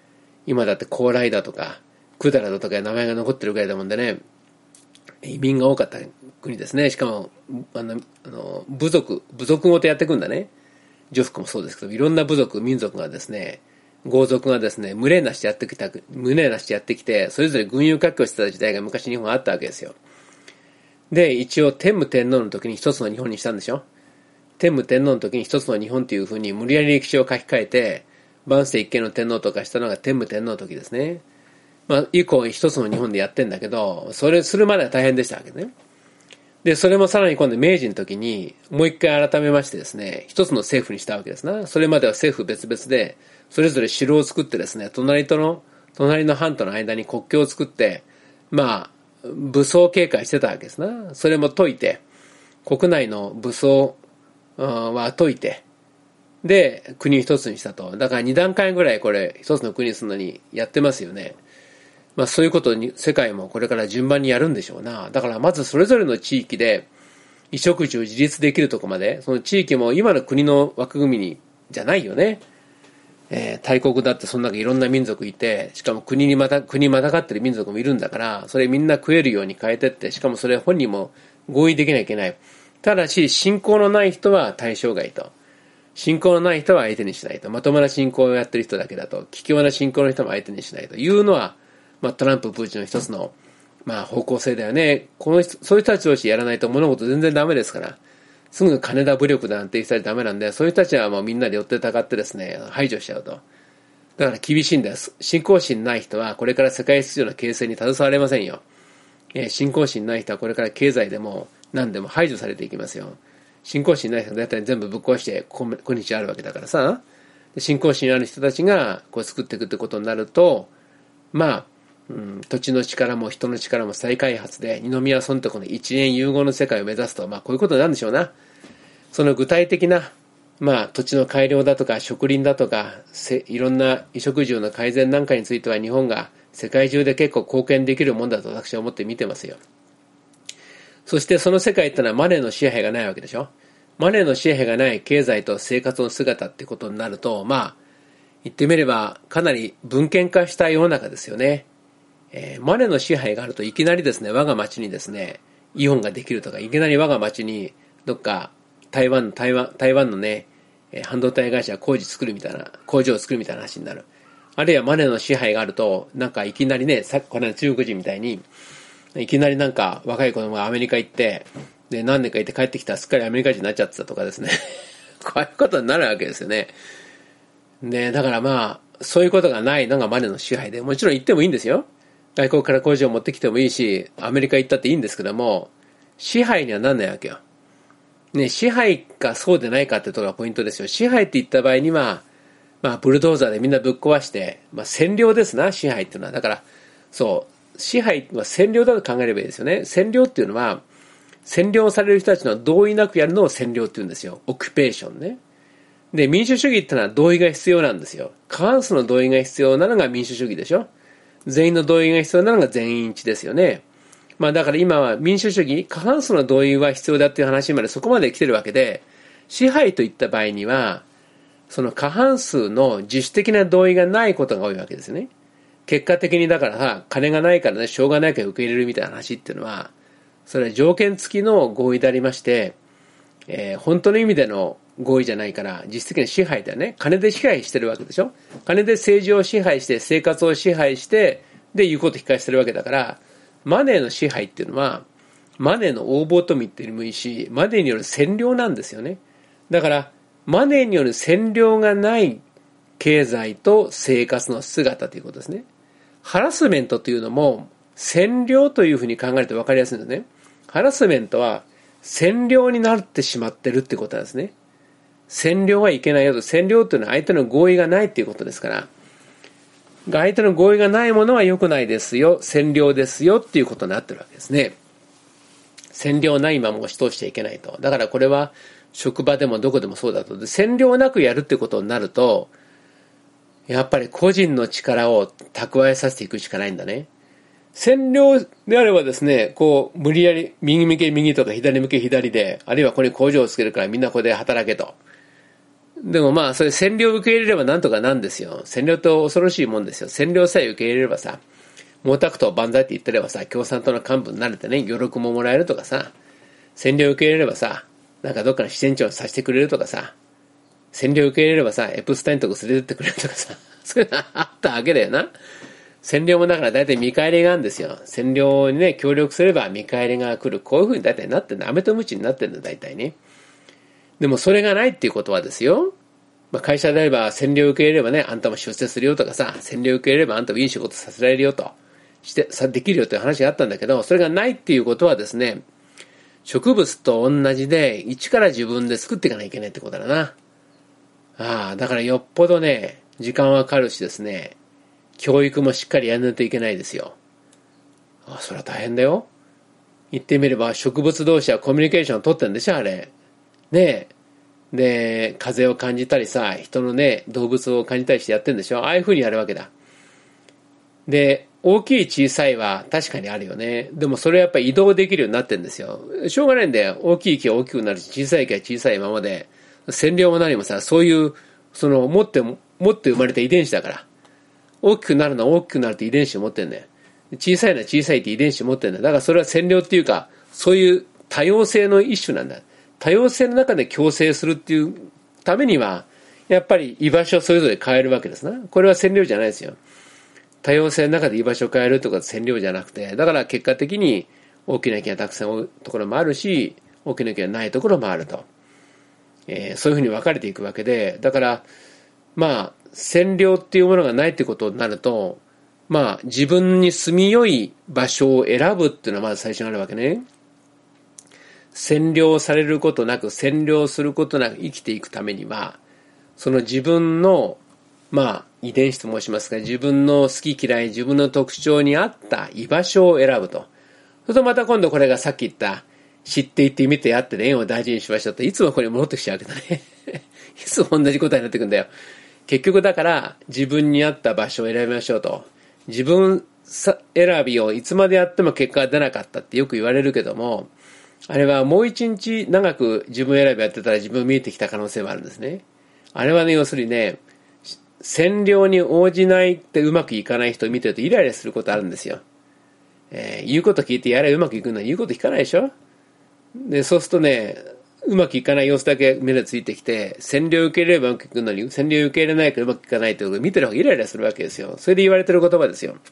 今だって高麗だとか、百済だとか名前が残ってるぐらいだもんでね、移民が多かった国ですね。しかも、部族ごとやっていくんだね。女服もそうですけど、いろんな部族、民族がですね、豪族がですね、胸なしでやってきて、それぞれ軍友割拠してた時代が昔日本あったわけですよ。で、一応天武天皇の時に一つの日本にしたんでしょ。天武天皇の時に一つの日本っていう風に無理やり歴史を書き換えて、万世一系の天皇とかしたのが天武天皇の時ですね。以降一つの日本でやってんだけど、それするまでは大変でしたわけね。で、それもさらに今度明治の時にもう一回改めましてですね、一つの政府にしたわけですな。それまでは政府別々で、それぞれ城を作ってですね、隣の藩との間に国境を作って、武装警戒してたわけですな。それも解いて、国内の武装は解いて、で、国一つにしたと。だから2段階ぐらいこれ、一つの国にするのにやってますよね。そういうことに世界もこれから順番にやるんでしょうな。だからまずそれぞれの地域で衣食住自立できるとこまで、その地域も今の国の枠組みにじゃないよね。大国だってその中いろんな民族いて、しかも国またがってる民族もいるんだから、それみんな食えるように変えてって、しかもそれ本人も合意できなきゃいけない。ただし信仰のない人は対象外と。信仰のない人は相手にしないと。まともな信仰をやってる人だけだと。卑怯な信仰の人も相手にしないというのは、トランプ、プーチンの一つの、方向性だよね。そういう人たち同士やらないと物事全然ダメですから。すぐ金だ武力だなんて言ったらダメなんで、そういう人たちはもうみんなで寄ってたかってですね、排除しちゃうと。だから厳しいんです。信仰心ない人はこれから世界秩序の形成に携われませんよ。信仰心ない人はこれから経済でも何でも排除されていきますよ。信仰心ない人がだいたい全部ぶっ壊して今日あるわけだからさ。信仰心ある人たちがこう作っていくってことになると、土地の力も人の力も再開発で二宮尊徳の一元融合の世界を目指すと、こういうことなんでしょうな。その具体的な、土地の改良だとか植林だとかいろんな衣食住の改善なんかについては日本が世界中で結構貢献できるもんだと私は思って見てますよ。そしてその世界ってのはマネーの支配がないわけでしょ。マネーの支配がない経済と生活の姿ってことになると、言ってみればかなり文献化した世の中ですよね。マネーの支配があるといきなりですね、我が町にですね、イオンができるとか、いきなり我が町にどっか台湾のね、半導体会社工場を作るみたいな話になる。あるいはマネーの支配があると、いきなりね、この中国人みたいに、いきなり若い子供がアメリカ行って、で、何年か行って帰ってきたらすっかりアメリカ人になっちゃってたとかですね。こういうことになるわけですよね。で、だからそういうことがないのがマネーの支配で、もちろん行ってもいいんですよ。外国から工場を持ってきてもいいし、アメリカ行ったっていいんですけども、支配にはなんないわけよ。ね、支配かそうでないかってところがポイントですよ。支配って言った場合には、ブルドーザーでみんなぶっ壊して、占領ですな、支配っていうのは。だから、支配は占領だと考えればいいですよね。占領っていうのは、占領される人たちの同意なくやるのを占領って言うんですよ。オキュペーションね。で、民主主義ってのは同意が必要なんですよ。過半数の同意が必要なのが民主主義でしょ。全員の同意が必要なのが全員一致ですよね。だから今は民主主義、過半数の同意は必要だっていう話までそこまで来てるわけで、支配といった場合には、その過半数の自主的な同意がないことが多いわけですね。結果的にだからさ、金がないからね、しょうがないから受け入れるみたいな話っていうのは、それは条件付きの合意でありまして、本当の意味での合意じゃないから、実質的な支配だよね。金で支配してるわけでしょ。金で政治を支配して、生活を支配して、で、言うこと引き返してるわけだから、マネーの支配っていうのは、マネーの横暴とも言ってもいいし、マネーによる占領なんですよね。だから、マネーによる占領がない経済と生活の姿ということですね。ハラスメントというのも、占領というふうに考えると分かりやすいんですね。ハラスメントは、占領になってしまってるってことなんですね。占領はいけないよと。占領というのは相手の合意がないっていうことですから、相手の合意がないものは良くないですよ、占領ですよっていうことになってるわけですね。占領ないまま押し通しちゃいけないと。だからこれは職場でもどこでもそうだと。で、占領なくやるってことになると、やっぱり個人の力を蓄えさせていくしかないんだね。占領であればですね、無理やり右向け右とか左向け左で、あるいはここに工場をつけるからみんなここで働けと。 でもまあ、それ占領を受け入れればなんとかなんですよ。占領って恐ろしいもんですよ。占領さえ受け入れればさ、毛沢東万歳って言ってればさ、共産党の幹部になれてね、余力ももらえるとかさ、占領を受け入れればさ、なんかどっかの支店長にさせてくれるとかさ、占領を受け入れればさ、エプスタインとか連れてってくれるとかさ、そういうのあったわけだよな。占領もだから大体見返りがあるんですよ。占領にね、協力すれば見返りが来る。こういう風に大体なってんだ。飴とムチになってんだ、大体ね。でもそれがないっていうことはですよ。まあ、会社であれば占領を受け入れればね、あんたも出世するよとかさ、占領を受け入れればあんたもいい仕事させられるよと、できるよという話があったんだけど、それがないっていうことはですね、植物と同じで、一から自分で作っていかなきゃいけないってことだな。だからよっぽどね、時間はかかるしですね、教育もしっかりやらないといけないですよ。それは大変だよ。言ってみれば植物同士はコミュニケーションを取ってるんでしょ、あれ。ねえ。で、風を感じたりさ、人のね、動物を感じたりしてやってるんでしょ。ああいう風にやるわけだ。で、大きい小さいは確かにあるよね。でもそれはやっぱり移動できるようになってるんですよ。しょうがないんだよ。大きい木は大きくなるし、小さい木は小さいままで、占領も何もさ、そういう、持って生まれた遺伝子だから。大きくなるのは大きくなるって遺伝子を持ってるんだよ。小さいのは小さいって遺伝子を持ってるんだよ。だからそれは占領っていうか、そういう多様性の一種なんだ。多様性の中で共生するっていうためには、やっぱり居場所をそれぞれ変えるわけですな。これは占領じゃないですよ。多様性の中で居場所を変えるとか占領じゃなくて、だから結果的に大きな木がたくさん多いところもあるし、大きな木がないところもあると。そういうふうに分かれていくわけで、だから、まあ、占領っていうものがないってことになると、まあ、自分に住みよい場所を選ぶっていうのはまず最初にあるわけね。占領されることなく、占領することなく生きていくためには、その自分の、まあ、遺伝子と申しますか、自分の好き嫌い、自分の特徴に合った居場所を選ぶと。そうするとまた今度これがさっき言った、知っていって見てやってね、縁を大事にしましょうと、いつもこれ戻ってきちゃうわけだね。いつも同じ答えになってくるんだよ。結局だから自分に合った場所を選びましょうと。自分選びをいつまでやっても結果が出なかったってよく言われるけども、あれはもう一日長く自分選びやってたら自分見えてきた可能性もあるんですね。あれはね、要するにね、占領に応じないってうまくいかない人を見てるとイライラすることあるんですよ。言うこと聞いてやればうまくいくのに言うこと聞かないでしょ。で、そうするとね、うまくいかない様子だけ目でついてきて、占領を受け入れればうまくいくのに、占領を受け入れないからうまくいかないということを見てる方がイライラするわけですよ。それで言われてる言葉ですよ。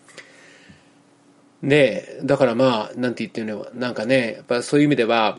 で、だからまあ、なんて言ってるのなんかね、やっぱそういう意味では、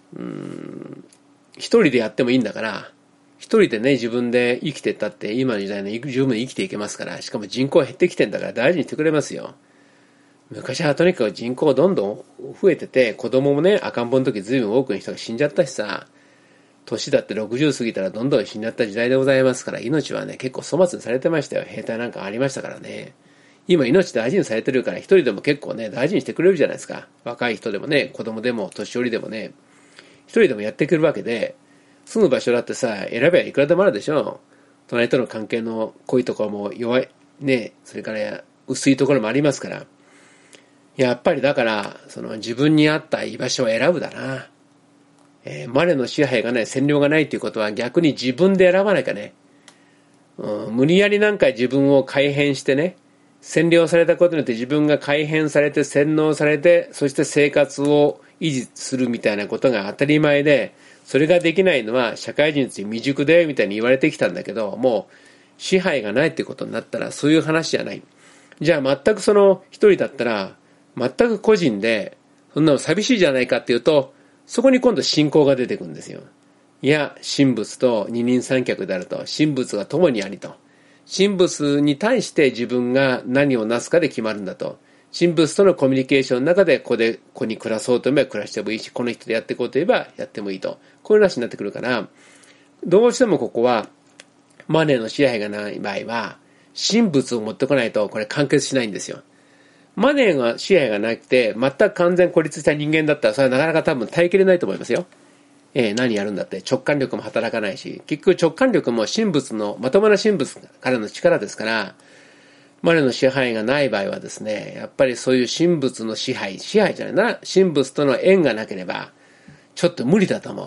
一人でやってもいいんだから、一人でね、自分で生きてったって、今の時代ね、十分に生きていけますから、しかも人口減ってきてんだから大事にしてくれますよ。昔はとにかく人口どんどん増えてて、子供もね、赤ん坊の時随分多くの人が死んじゃったしさ、年だって60過ぎたらどんどん死んじゃった時代でございますから、命はね、結構粗末にされてましたよ。兵隊なんかありましたからね。今命大事にされてるから、一人でも結構ね、大事にしてくれるじゃないですか。若い人でもね、子供でも年寄りでもね、一人でもやってくれるわけで、住む場所だってさ、選べばいくらでもあるでしょ。隣との関係の濃いところも弱い、ね、それから薄いところもありますから、やっぱりだから、自分に合った居場所を選ぶだな。マネの支配がない、占領がないということは逆に自分で選ばなきゃね。無理やりなんか自分を改変してね、占領されたことによって自分が改変されて洗脳されて、そして生活を維持するみたいなことが当たり前で、それができないのは社会人として未熟でみたいに言われてきたんだけど、もう支配がないってことになったらそういう話じゃない。じゃあ全く一人だったら、全く個人で、そんなの寂しいじゃないかっていうと、そこに今度信仰が出てくるんですよ。いや、神仏と二人三脚であると、神仏が共にありと。神仏に対して自分が何をなすかで決まるんだと。神仏とのコミュニケーションの中で、ここに暮らそうと思えば暮らしてもいいし、この人でやっていこうと言えばやってもいいと。こういう話になってくるから、どうしてもここは、マネーの支配がない場合は、神仏を持ってこないと、これ完結しないんですよ。マネーが支配がなくて、全く完全孤立した人間だったら、それはなかなか多分耐えきれないと思いますよ。何やるんだって、直感力も働かないし、結局直感力も神仏の、まともな神仏からの力ですから、マネーの支配がない場合はですね、やっぱりそういう神仏の支配じゃないな、神仏との縁がなければ、ちょっと無理だと思う。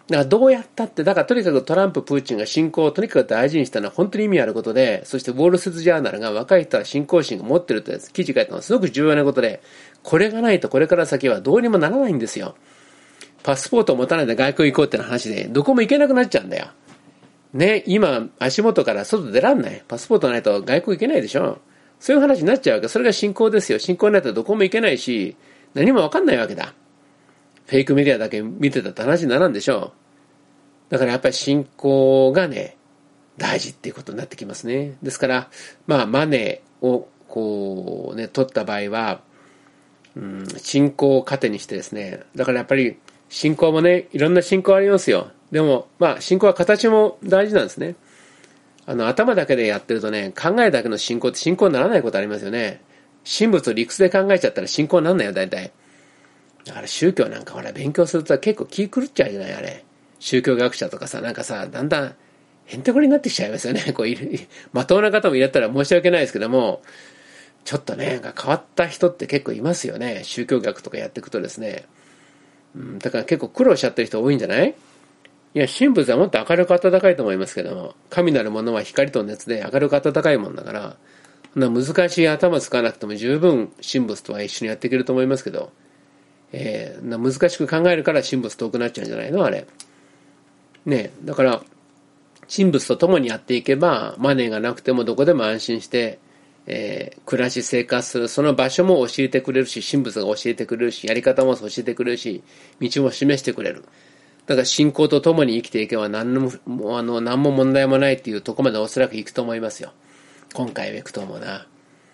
だからどうやったって、だからとにかくトランプ、プーチンが信仰をとにかく大事にしたのは本当に意味あることで、そしてウォール・ストリート・ジャーナルが若い人は信仰心を持ってるって記事書いたのはすごく重要なことで、これがないとこれから先はどうにもならないんですよ。パスポートを持たないで外国行こうって話で、どこも行けなくなっちゃうんだよ。ね、今、足元から外出らんない。パスポートないと外国行けないでしょ。そういう話になっちゃうわけ。それが信仰ですよ。信仰ないとどこも行けないし、何もわかんないわけだ。フェイクメディアだけ見てたって話にならんでしょ。だからやっぱり信仰がね、大事っていうことになってきますね。ですから、まあ、マネーをこうね、取った場合は、信仰を糧にしてですね、だからやっぱり信仰もね、いろんな信仰ありますよ。でも、まあ、信仰は形も大事なんですね。頭だけでやってるとね、考えだけの信仰って信仰にならないことありますよね。神仏を理屈で考えちゃったら信仰にならないよ、大体。だから宗教なんかほら、勉強すると結構気狂っちゃうじゃない、あれ。宗教学者とかさ、なんかさ、だんだんへんてこりになってきちゃいますよね。こうまともな方もいらったら申し訳ないですけども、ちょっとね、なんか変わった人って結構いますよね。宗教学とかやっていくとですね。だから結構苦労しちゃってる人多いんじゃない？いや、神仏はもっと明るく温かいと思いますけども、神なるものは光と熱で明るく温かいもんだから、難しい頭使わなくても十分神仏とは一緒にやっていけると思いますけど、難しく考えるから神仏遠くなっちゃうんじゃないのあれ。ね、だから、神仏と共にやっていけば、マネーがなくてもどこでも安心して、暮らし生活する、その場所も教えてくれるし、神仏が教えてくれるし、やり方も教えてくれるし、道も示してくれる。だから信仰と共に生きていけば何も問題もないっていうところまでおそらく行くと思いますよ。今回は行くと思うな。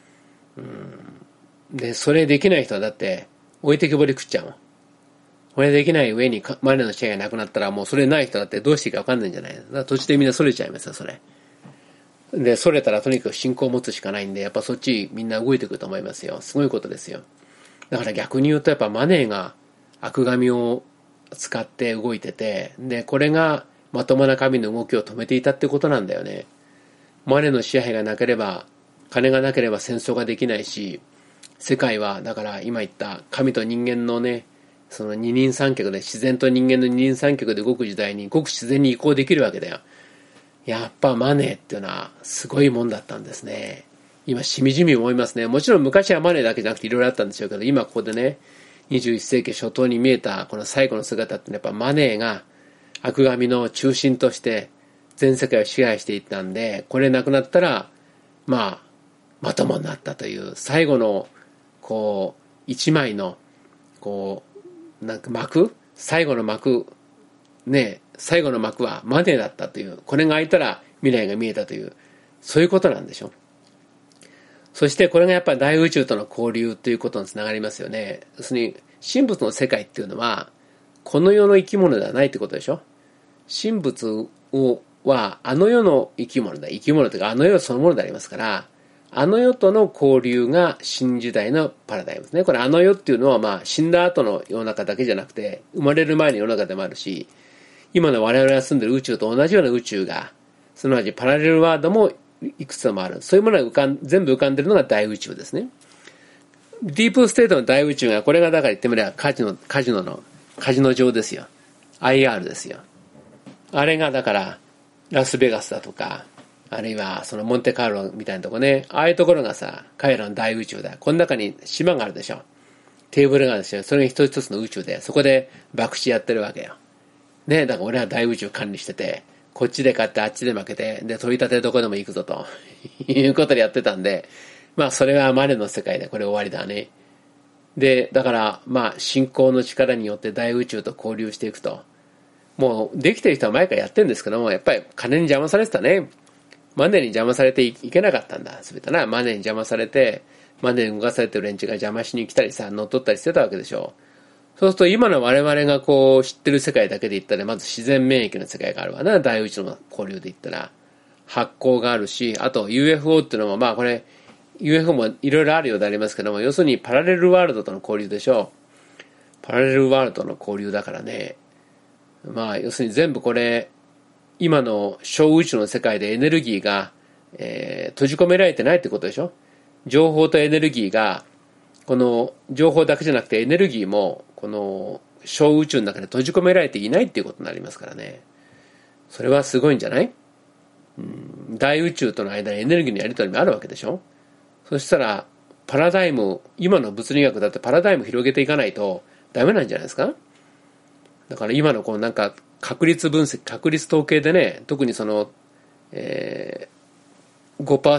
で、それできない人はだって置いてけぼり食っちゃうもん。これできない上にマネーの支配がなくなったらもうそれない人だってどうしていいか分かんないんじゃない？だから途中でみんなそれちゃいますよ、それ。で、それたらとにかく信仰を持つしかないんで、やっぱそっちみんな動いてくると思いますよ。すごいことですよ。だから逆に言うとやっぱマネーが悪神を使って動いてて、で、これがまともな神の動きを止めていたってことなんだよね。マネーの支配がなければ、金がなければ戦争ができないし、世界はだから今言った神と人間のね、その二人三脚で自然と人間の二人三脚で動く時代にごく自然に移行できるわけだよ。やっぱマネーっていうのはすごいもんだったんですね。今しみじみ思いますね。もちろん昔はマネーだけじゃなくていろいろあったんでしょうけど、今ここでね、21世紀初頭に見えたこの最後の姿ってやっぱマネーが悪神の中心として全世界を支配していったんで、これなくなったらまともになったという最後のこう一枚のこうなんか最後の幕ね、最後の幕はマネーだったという、これが開いたら未来が見えたという、そういうことなんでしょ。そしてこれがやっぱり大宇宙との交流ということにつながりますよね。要するに神仏の世界っていうのはこの世の生き物ではないってことでしょ。神仏はあの世の生き物だ。生き物というかあの世そのものでありますから、あの世との交流が新時代のパラダイムですね。これあの世っていうのは死んだ後の世の中だけじゃなくて、生まれる前の世の中でもあるし、今の我々が住んでる宇宙と同じような宇宙が、すなわちパラレルワールドもいくつもある。そういうものが全部浮かんでるのが大宇宙ですね。ディープステートの大宇宙が、これがだから言ってみればカジノ上ですよ。IR ですよ。あれがだからラスベガスだとか、あるいはそのモンテカルロみたいなとこね、ああいうところがさ、彼らの大宇宙だ。この中に島があるでしょ。テーブルがあるでしょ。それが一つ一つの宇宙で、そこで博打やってるわけよ。ね、だから俺は大宇宙管理してて、こっちで勝ってあっちで負けて、で、取り立てどこでも行くぞということでやってたんで、それはマネの世界でこれ終わりだね。で、だから信仰の力によって大宇宙と交流していくと。もうできてる人は前からやってるんですけども、やっぱり金に邪魔されてたね。マネに邪魔されていけなかったんだ。すべてな、マネに邪魔されて、マネに動かされてる連中が邪魔しに来たりさ、乗っ取ったりしてたわけでしょ。そうすると今の我々がこう知ってる世界だけで言ったら、まず自然免疫の世界があるわな。大宇宙の交流で言ったら。発光があるし、あと UFO っていうのもこれ、UFO もいろいろあるようでありますけども、要するにパラレルワールドとの交流でしょう。パラレルワールドの交流だからね。要するに全部これ、今の小宇宙の世界でエネルギーが、閉じ込められてないってことでしょ。情報とエネルギーが、この情報だけじゃなくてエネルギーもこの小宇宙の中で閉じ込められていないっていうことになりますからね。それはすごいんじゃない？大宇宙との間にエネルギーのやり取りもあるわけでしょ。そしたらパラダイム、今の物理学だってパラダイム広げていかないとダメなんじゃないですか。だから今のこうなんか確率分析、確率統計でね、特にその、5% とか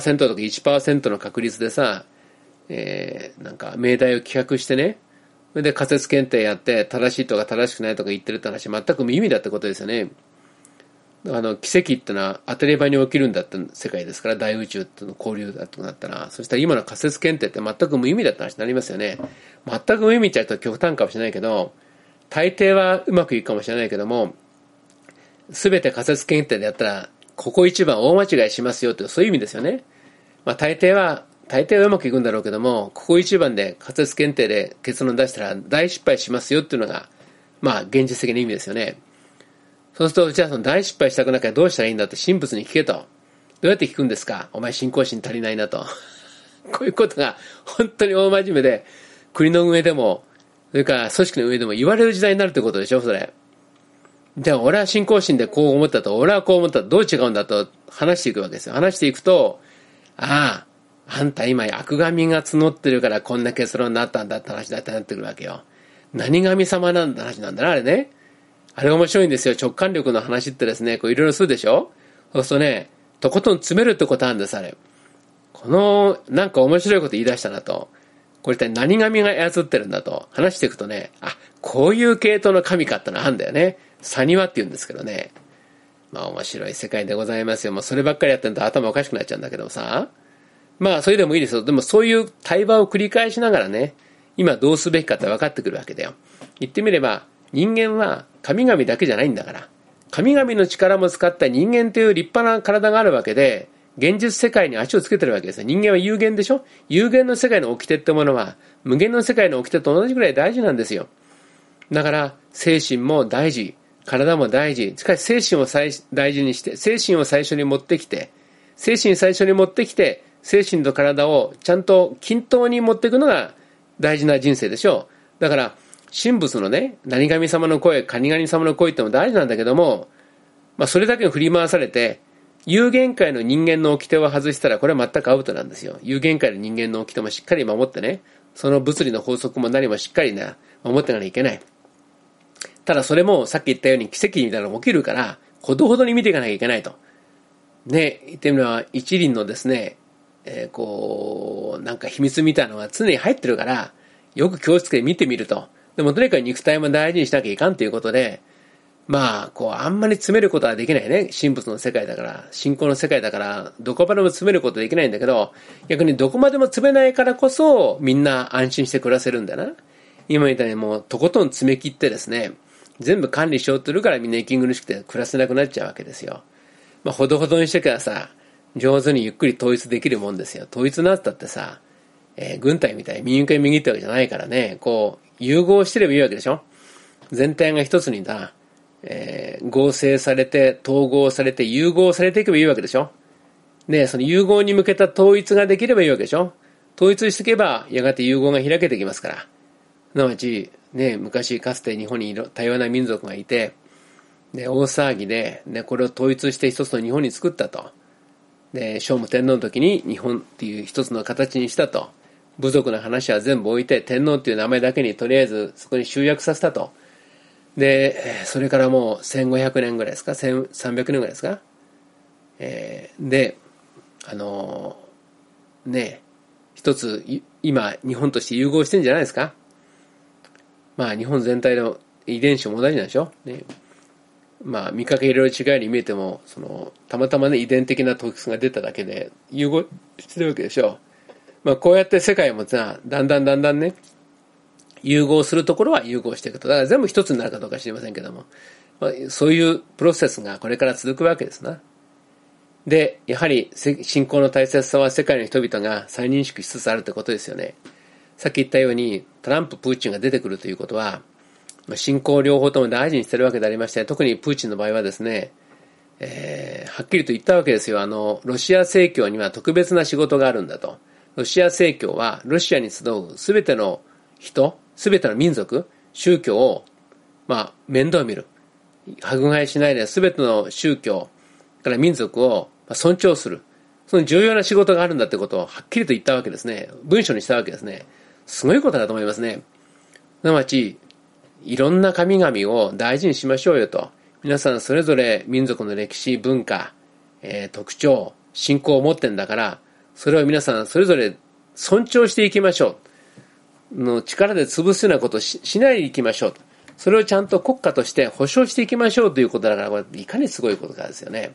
1% の確率でさ、なんか命題を企画してね、それで仮説検定やって正しいとか正しくないとか言ってるって話全く無意味だってことですよね。奇跡ってのは当たり前に起きるんだって世界ですから、大宇宙との交流だとなったら、そしたら今の仮説検定って全く無意味だって話になりますよね。全く無意味っちゃうと極端かもしれないけど、大抵はうまくいくかもしれないけども、すべて仮説検定でやったら、ここ一番大間違いしますよという、そういう意味ですよね。大抵はうまくいくんだろうけども、ここ一番で仮説検定で結論出したら大失敗しますよっていうのが、現実的な意味ですよね。そうすると、じゃあその大失敗したくなきゃどうしたらいいんだって神仏に聞けと。どうやって聞くんですか？お前信仰心足りないなと。こういうことが本当に大真面目で、国の上でも、それから組織の上でも言われる時代になるってことでしょ、それ。じゃあ俺は信仰心でこう思ったと、俺はこう思ったと、どう違うんだと話していくわけですよ。話していくと、あんた今悪神が募ってるからこんな結論になったんだって話だってなってくるわけよ。何神様なんだ話なんだな、あれね。あれ面白いんですよ。直感力の話ってですね、こういろいろするでしょ。そうするとね、とことん詰めるってことあるんです、あれ。なんか面白いこと言い出したなと。これ一体何神が操ってるんだと話していくとね、こういう系統の神かってのあるんだよね。サニワって言うんですけどね。面白い世界でございますよ。もうそればっかりやってると頭おかしくなっちゃうんだけどさ。それでもいいですよ。でもそういう対話を繰り返しながらね、今どうすべきかって分かってくるわけだよ。言ってみれば、人間は神々だけじゃないんだから。神々の力も使った人間という立派な体があるわけで、現実世界に足をつけてるわけですよ。人間は有限でしょ？有限の世界の掟ってものは、無限の世界の掟と同じぐらい大事なんですよ。だから、精神も大事、体も大事。しかし精神を大事にして、精神を最初に持ってきて、精神と体をちゃんと均等に持っていくのが大事な人生でしょう。だから、神仏のね、何神様の声、神々様の声っても大事なんだけども、それだけに振り回されて、有限界の人間の掟を外したら、これは全くアウトなんですよ。有限界の人間の掟もしっかり守ってね、その物理の法則も何もしっかり守ってなきゃいけない。ただそれもさっき言ったように奇跡みたいなのが起きるから、ほどほどに見ていかなきゃいけないと。ね、言ってみれば一輪のですね、なんか秘密みたいなのが常に入ってるから、よく教室で見てみると。でもとにかく肉体も大事にしなきゃいかんということで、あんまり詰めることはできないね。神仏の世界だから、信仰の世界だから、どこまでも詰めることできないんだけど、逆にどこまでも詰めないからこそ、みんな安心して暮らせるんだな。今みたいにもう、とことん詰め切ってですね、全部管理しようとするからみんな息苦しくて暮らせなくなっちゃうわけですよ。ほどほどにしてからさ、上手にゆっくり統一できるもんですよ。統一なったってさ、軍隊みたいに右か右ってわけじゃないからね、融合してればいいわけでしょ。全体が一つに合成されて、統合されて、融合されていけばいいわけでしょ。ね、その融合に向けた統一ができればいいわけでしょ。統一していけば、やがて融合が開けていきますから。すなわち、ね、昔かつて日本に多様な民族がいて、で、大騒ぎで、ね、これを統一して一つの日本に作ったと。で、聖武天皇の時に日本っていう一つの形にしたと。部族の話は全部置いて、天皇っていう名前だけにとりあえずそこに集約させたと。で、それからもう1500年ぐらいですか、1300年ぐらいですか。で、一つ今日本として融合してんじゃないですか。日本全体の遺伝子も同じなんでしょ。ね、見かけいろいろ違いに見えても、たまたまね遺伝的な特質が出ただけで融合してるわけでしょ。こうやって世界もさ、だんだんね、融合するところは融合していくと。だから全部一つになるかどうか知りませんけども、そういうプロセスがこれから続くわけですな。で、やはり信仰の大切さは世界の人々が再認識しつつあるということですよね。さっき言ったようにトランプ、プーチンが出てくるということは、信仰両方とも大事にしているわけでありまして、特にプーチンの場合はですね、はっきりと言ったわけですよ。ロシア正教には特別な仕事があるんだと。ロシア正教はロシアに集うすべての人、すべての民族、宗教を面倒を見る。迫害しないで全ての宗教から民族を尊重する。その重要な仕事があるんだってことをはっきりと言ったわけですね。文章にしたわけですね。すごいことだと思いますね。すなわち、いろんな神々を大事にしましょうよと。皆さんそれぞれ民族の歴史、文化、特徴、信仰を持ってんだから、それを皆さんそれぞれ尊重していきましょう。の力で潰すようなことを しないでいきましょう。それをちゃんと国家として保障していきましょうということだから、これいかにすごいことかですよね。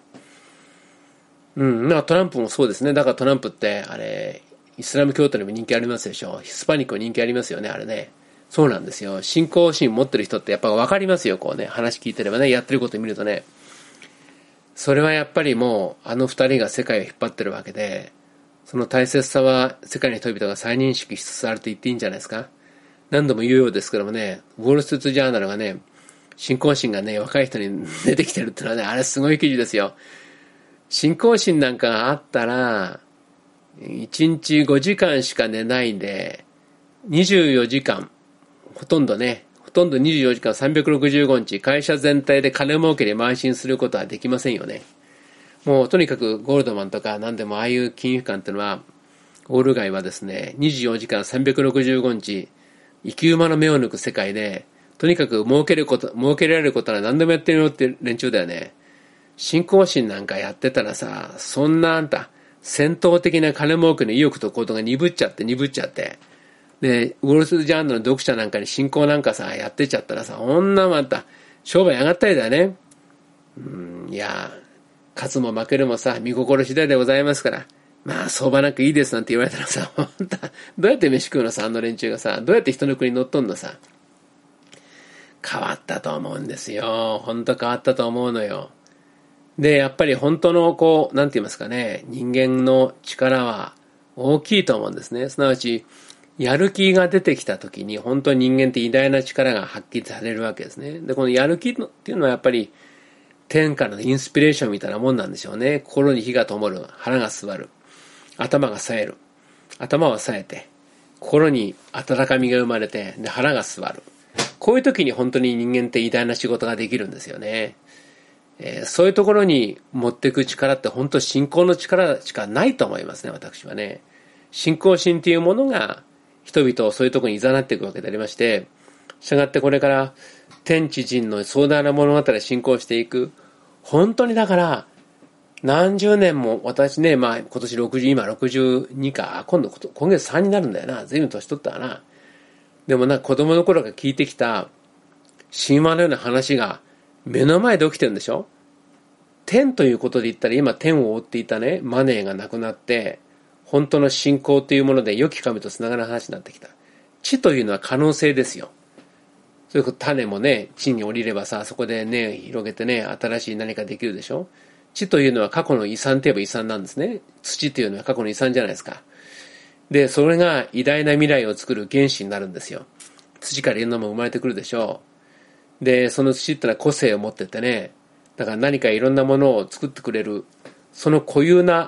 トランプもそうですね。だからトランプって、イスラム教徒にも人気ありますでしょ。ヒスパニックも人気ありますよね、あれね。そうなんですよ。信仰心持ってる人ってやっぱ分かりますよ、こうね。話聞いてればね、やってることを見るとね。それはやっぱりもう、あの二人が世界を引っ張ってるわけで、その大切さは世界の人々が再認識しつつあると言っていいんじゃないですか。何度も言うようですけどもね、ウォール・ストリート・ジャーナルがね、信仰心がね、若い人に出てきてるってのはね、あれすごい記事ですよ。信仰心なんかがあったら、1日5時間しか寝ないで、24時間、ほとんど24時間365日、会社全体で金儲けに邁進することはできませんよね。もうとにかくゴールドマンとか何でもああいう金融機関っていうのは、ウォール街はですね、24時間365日、生き馬の目を抜く世界で、とにかく儲けられることは何でもやってるよって連中だよね。信仰心なんかやってたらさ、そんな戦闘的な金儲けの意欲と行動が鈍っちゃって。で、ウォール・ストリート・ジャーナルの読者なんかに信仰なんかさ、やってちゃったらさ、商売上がったりだね。いや、勝つも負けるもさ、見心次第でございますから。相場なくいいですなんて言われたらさ、どうやって飯食うのさ、あの連中がさ、どうやって人の国に乗っとんのさ。変わったと思うんですよ。変わったと思うのよ。で、やっぱり本当のなんて言いますかね、人間の力は大きいと思うんですね。すなわち、やる気が出てきた時に本当に人間って偉大な力が発揮されるわけですね。で、このやる気っていうのはやっぱり天からのインスピレーションみたいなもんなんでしょうね。心に火が灯る、腹が据わる、頭が冴える。頭は冴えて、心に温かみが生まれて、で、腹が据わる。こういう時に本当に人間って偉大な仕事ができるんですよね。そういうところに持っていく力って本当信仰の力しかないと思いますね、私はね。信仰心っていうものが人々をそういうところに誘っていくわけでありまして、したがってこれから天地人の壮大な物語を信仰していく。本当にだから、何十年も私ね、今年60、今62か、今月3になるんだよな。随分年取ったかな。でも子供の頃から聞いてきた神話のような話が目の前で起きてるんでしょ。天ということで言ったら今天を覆っていたね、マネーがなくなって、本当の信仰というもので良き神とつながる話になってきた。地というのは可能性ですよ。そういう種もね、地に降りればさ、そこで根を広げてね、新しい何かできるでしょ。地というのは過去の遺産といえば遺産なんですね。土というのは過去の遺産じゃないですか。で、それが偉大な未来を作る原子になるんですよ。土からいろんなもの生まれてくるでしょう。で、その土ってのは個性を持っててね、だから何かいろんなものを作ってくれる、そのそ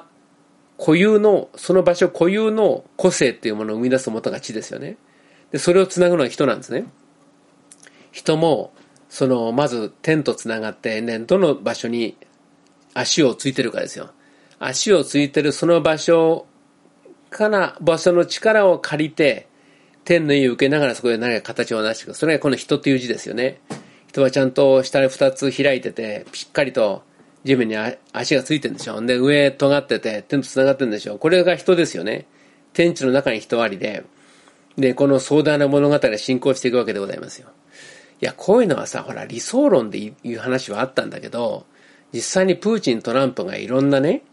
の場所固有の個性っていうものを生み出す元が地ですよね。で、それをつなぐのは人なんですね。人も、まず天とつながってね、どの場所に足をついてるかですよ。足をついてるその場所の力を借りて、天の意を受けながらそこで何か形を出していく。それがこの人という字ですよね。人はちゃんと下に二つ開いてて、しっかりと地面に足がついてるんでしょ。で、上尖ってて、天と繋がってるんでしょ。これが人ですよね。天地の中に人ありで、で、この壮大な物語が進行していくわけでございますよ。いや、こういうのはさ、ほら、理想論でいう話はあったんだけど、実際にプーチン、トランプがいろんなね、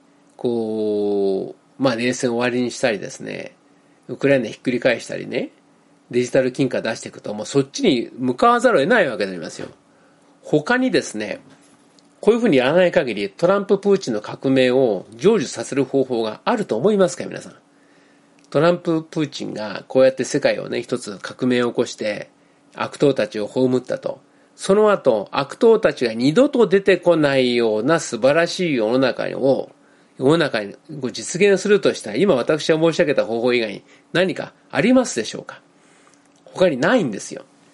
冷戦を終わりにしたりですね、ウクライナひっくり返したりね、デジタル金貨出していくと、もうそっちに向かわざるを得ないわけでありますよ。他にですね、こういうふうにやらない限り、トランプ・プーチンの革命を成就させる方法があると思いますか、皆さん。トランプ・プーチンがこうやって世界をね、一つ革命を起こして、悪党たちを葬ったと。その後、悪党たちが二度と出てこないような素晴らしい世の中に実現するとしたら、今私が申し上げた方法以外に何かありますでしょうか。他にないんですよ。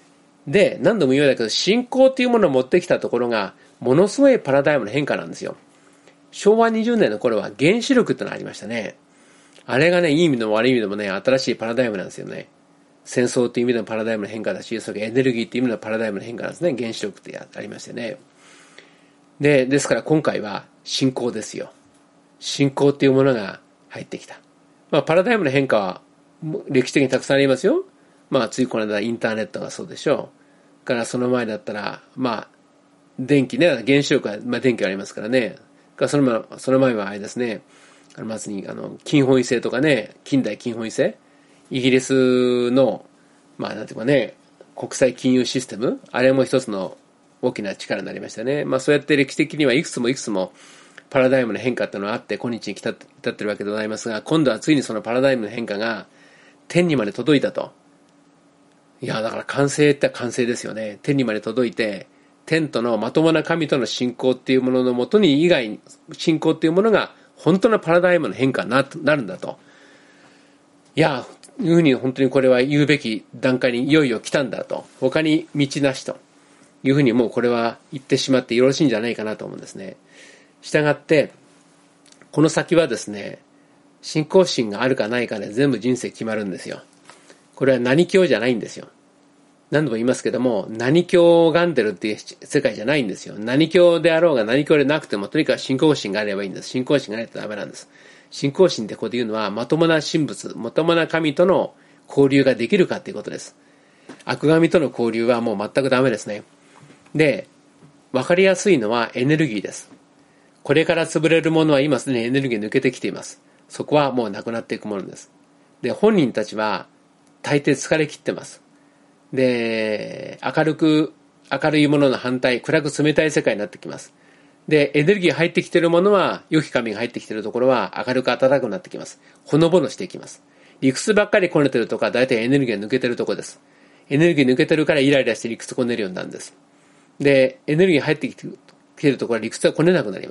で、何度も言うんだけど、信仰というものを持ってきたところが、ものすごいパラダイムの変化なんですよ。昭和20年の頃は原子力ってのがありましたね。あれがね、いい意味でも悪い意味でもね、新しいパラダイムなんですよね。戦争という意味でのパラダイムの変化だし、それからエネルギーという意味でのパラダイムの変化なんですね。原子力ってありましてね。ですから今回は信仰ですよ。信仰っていうものが入ってきた。パラダイムの変化は歴史的にたくさんありますよ。ついこの間インターネットがそうでしょう。からその前だったら、電気ね、原子力は、電気がありますからね。その前はあれですね、まずに、金本位制とかね、近代金本位制、イギリスの、なんていうかね、国際金融システム、あれも一つの大きな力になりましたね。そうやって歴史的にはいくつもパラダイムの変化っていうのがあって、今日に至ってるわけでございますが、今度はついにそのパラダイムの変化が天にまで届いたと。いや、だから完成って完成ですよね。天にまで届いて、天とのまともな神との信仰っていうもののもとに以外、信仰っていうものが本当のパラダイムの変化になるんだと。いや、いうふうに本当にこれは言うべき段階にいよいよ来たんだと。他に道なしというふうにもうこれは言ってしまってよろしいんじゃないかなと思うんですね。したがって、この先はですね、信仰心があるかないかで全部人生決まるんですよ。これは何教じゃないんですよ。何度も言いますけども、何教を拝んでるっていう世界じゃないんですよ。何教であろうが何教でなくても、とにかく信仰心があればいいんです。信仰心がないとダメなんです。信仰心ってここで言うのは、まともな神仏、まともな神との交流ができるかということです。悪神との交流はもう全くダメですね。で、わかりやすいのはエネルギーです。これから潰れるものは今すでにエネルギー抜けてきています。そこはもうなくなっていくものです。で、本人たちは大抵疲れ切ってます。で、明るいものの反対、暗く冷たい世界になってきます。で、エネルギー入ってきているものは、良き神が入ってきているところは明るく暖かくなってきます。ほのぼのしていきます。理屈ばっかりこねてるとか、大体エネルギーが抜けてるところです。エネルギー抜けてるからイライラして理屈こねるようになるんです。で、エネルギー入ってきているところは理屈がこねなくなります。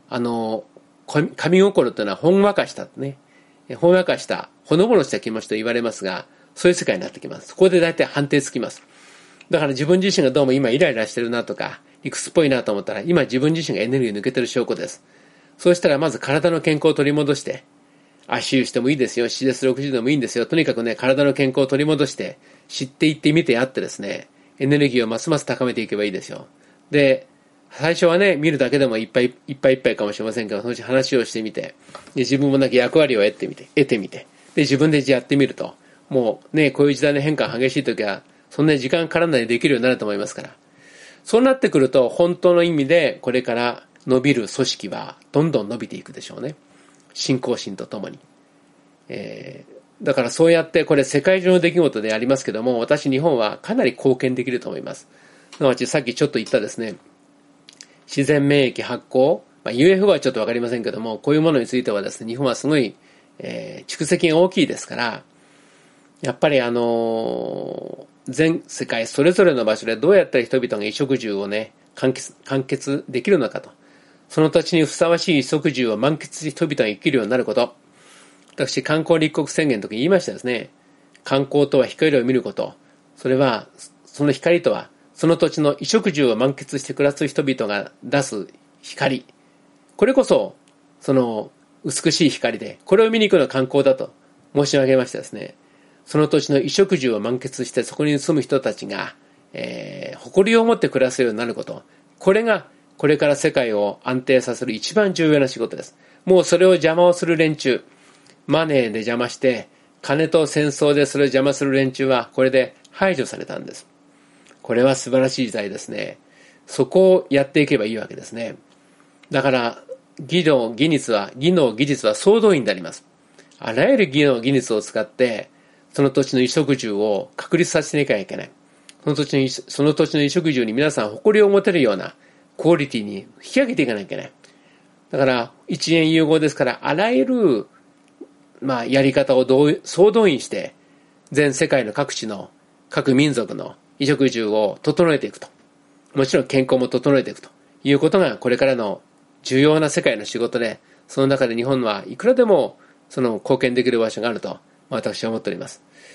神心というのはほんわかしたね。ほんわかした、ほのぼのした気持ちと言われますが、そういう世界になってきます。そこで大体判定つきます。だから自分自身がどうも今イライラしてるなとか、理屈っぽいなと思ったら、今自分自身がエネルギー抜けてる証拠です。そうしたらまず体の健康を取り戻して、足湯してもいいですよ、7です60でもいいんですよ。とにかくね、体の健康を取り戻して、知っていってみてやってですね、エネルギーをますます高めていけばいいですよ。で、最初はね、見るだけでもいっぱいかもしれませんけど、そのうち話をしてみて、で自分も役割を得てみて、で、自分でやってみると、もうね、こういう時代の変化が激しい時は、そんなに時間かからないでできるようになると思いますから。そうなってくると、本当の意味で、これから伸びる組織は、どんどん伸びていくでしょうね。信仰心とともに。だからそうやって、これ世界中の出来事でありますけども、私日本はかなり貢献できると思います。すなわちさっきちょっと言ったですね、自然免疫発酵、UFO はちょっとわかりませんけども、こういうものについてはですね、日本はすごい、蓄積が大きいですから、やっぱり全世界それぞれの場所でどうやったら人々が衣食住をね、完結できるのかと。その土地にふさわしい衣食住を満喫して人々が生きるようになること。私、観光立国宣言の時に言いましたですね。観光とは光を見ること。それは、その光とは、その土地の衣食住を満喫して暮らす人々が出す光。これこそ、その美しい光で、これを見に行くのが観光だと申し上げましたですね。その土地の衣食住を満喫してそこに住む人たちが、誇りを持って暮らせるようになること。これがこれから世界を安定させる一番重要な仕事です。もうそれを邪魔をする連中、マネーで邪魔して、金と戦争でそれを邪魔する連中はこれで排除されたんです。これは素晴らしい時代ですね。そこをやっていけばいいわけですね。だから、技能、技術は総動員であります。あらゆる技能、技術を使って、その土地の衣食住を確立させていかなきゃいけない。その土地の衣食住に皆さん誇りを持てるようなクオリティに引き上げていかなきゃいけない。だから、一元融合ですから、あらゆる、やり方を総動員して、全世界の各地の、各民族の衣食住を整えていくと。もちろん健康も整えていくということが、これからの重要な世界の仕事で、その中で日本はいくらでもその貢献できる場所があると私は思っております。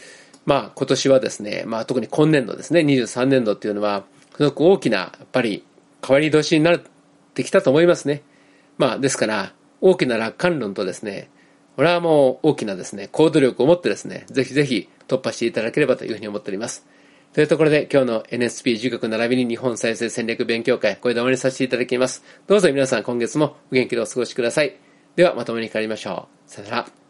今年はですね、特に今年度ですね、23年度っていうのは、すごく大きな、やっぱり変わり年になってきたと思いますね。ですから、大きな楽観論とですね、これはもう大きなですね、行動力を持ってですね、ぜひぜひ突破していただければというふうに思っております。というところで今日の NSP 儒学並びに日本再生戦略勉強会、これで終わりにさせていただきます。どうぞ皆さん今月もお元気でお過ごしください。ではまとめに帰りましょう。さよなら。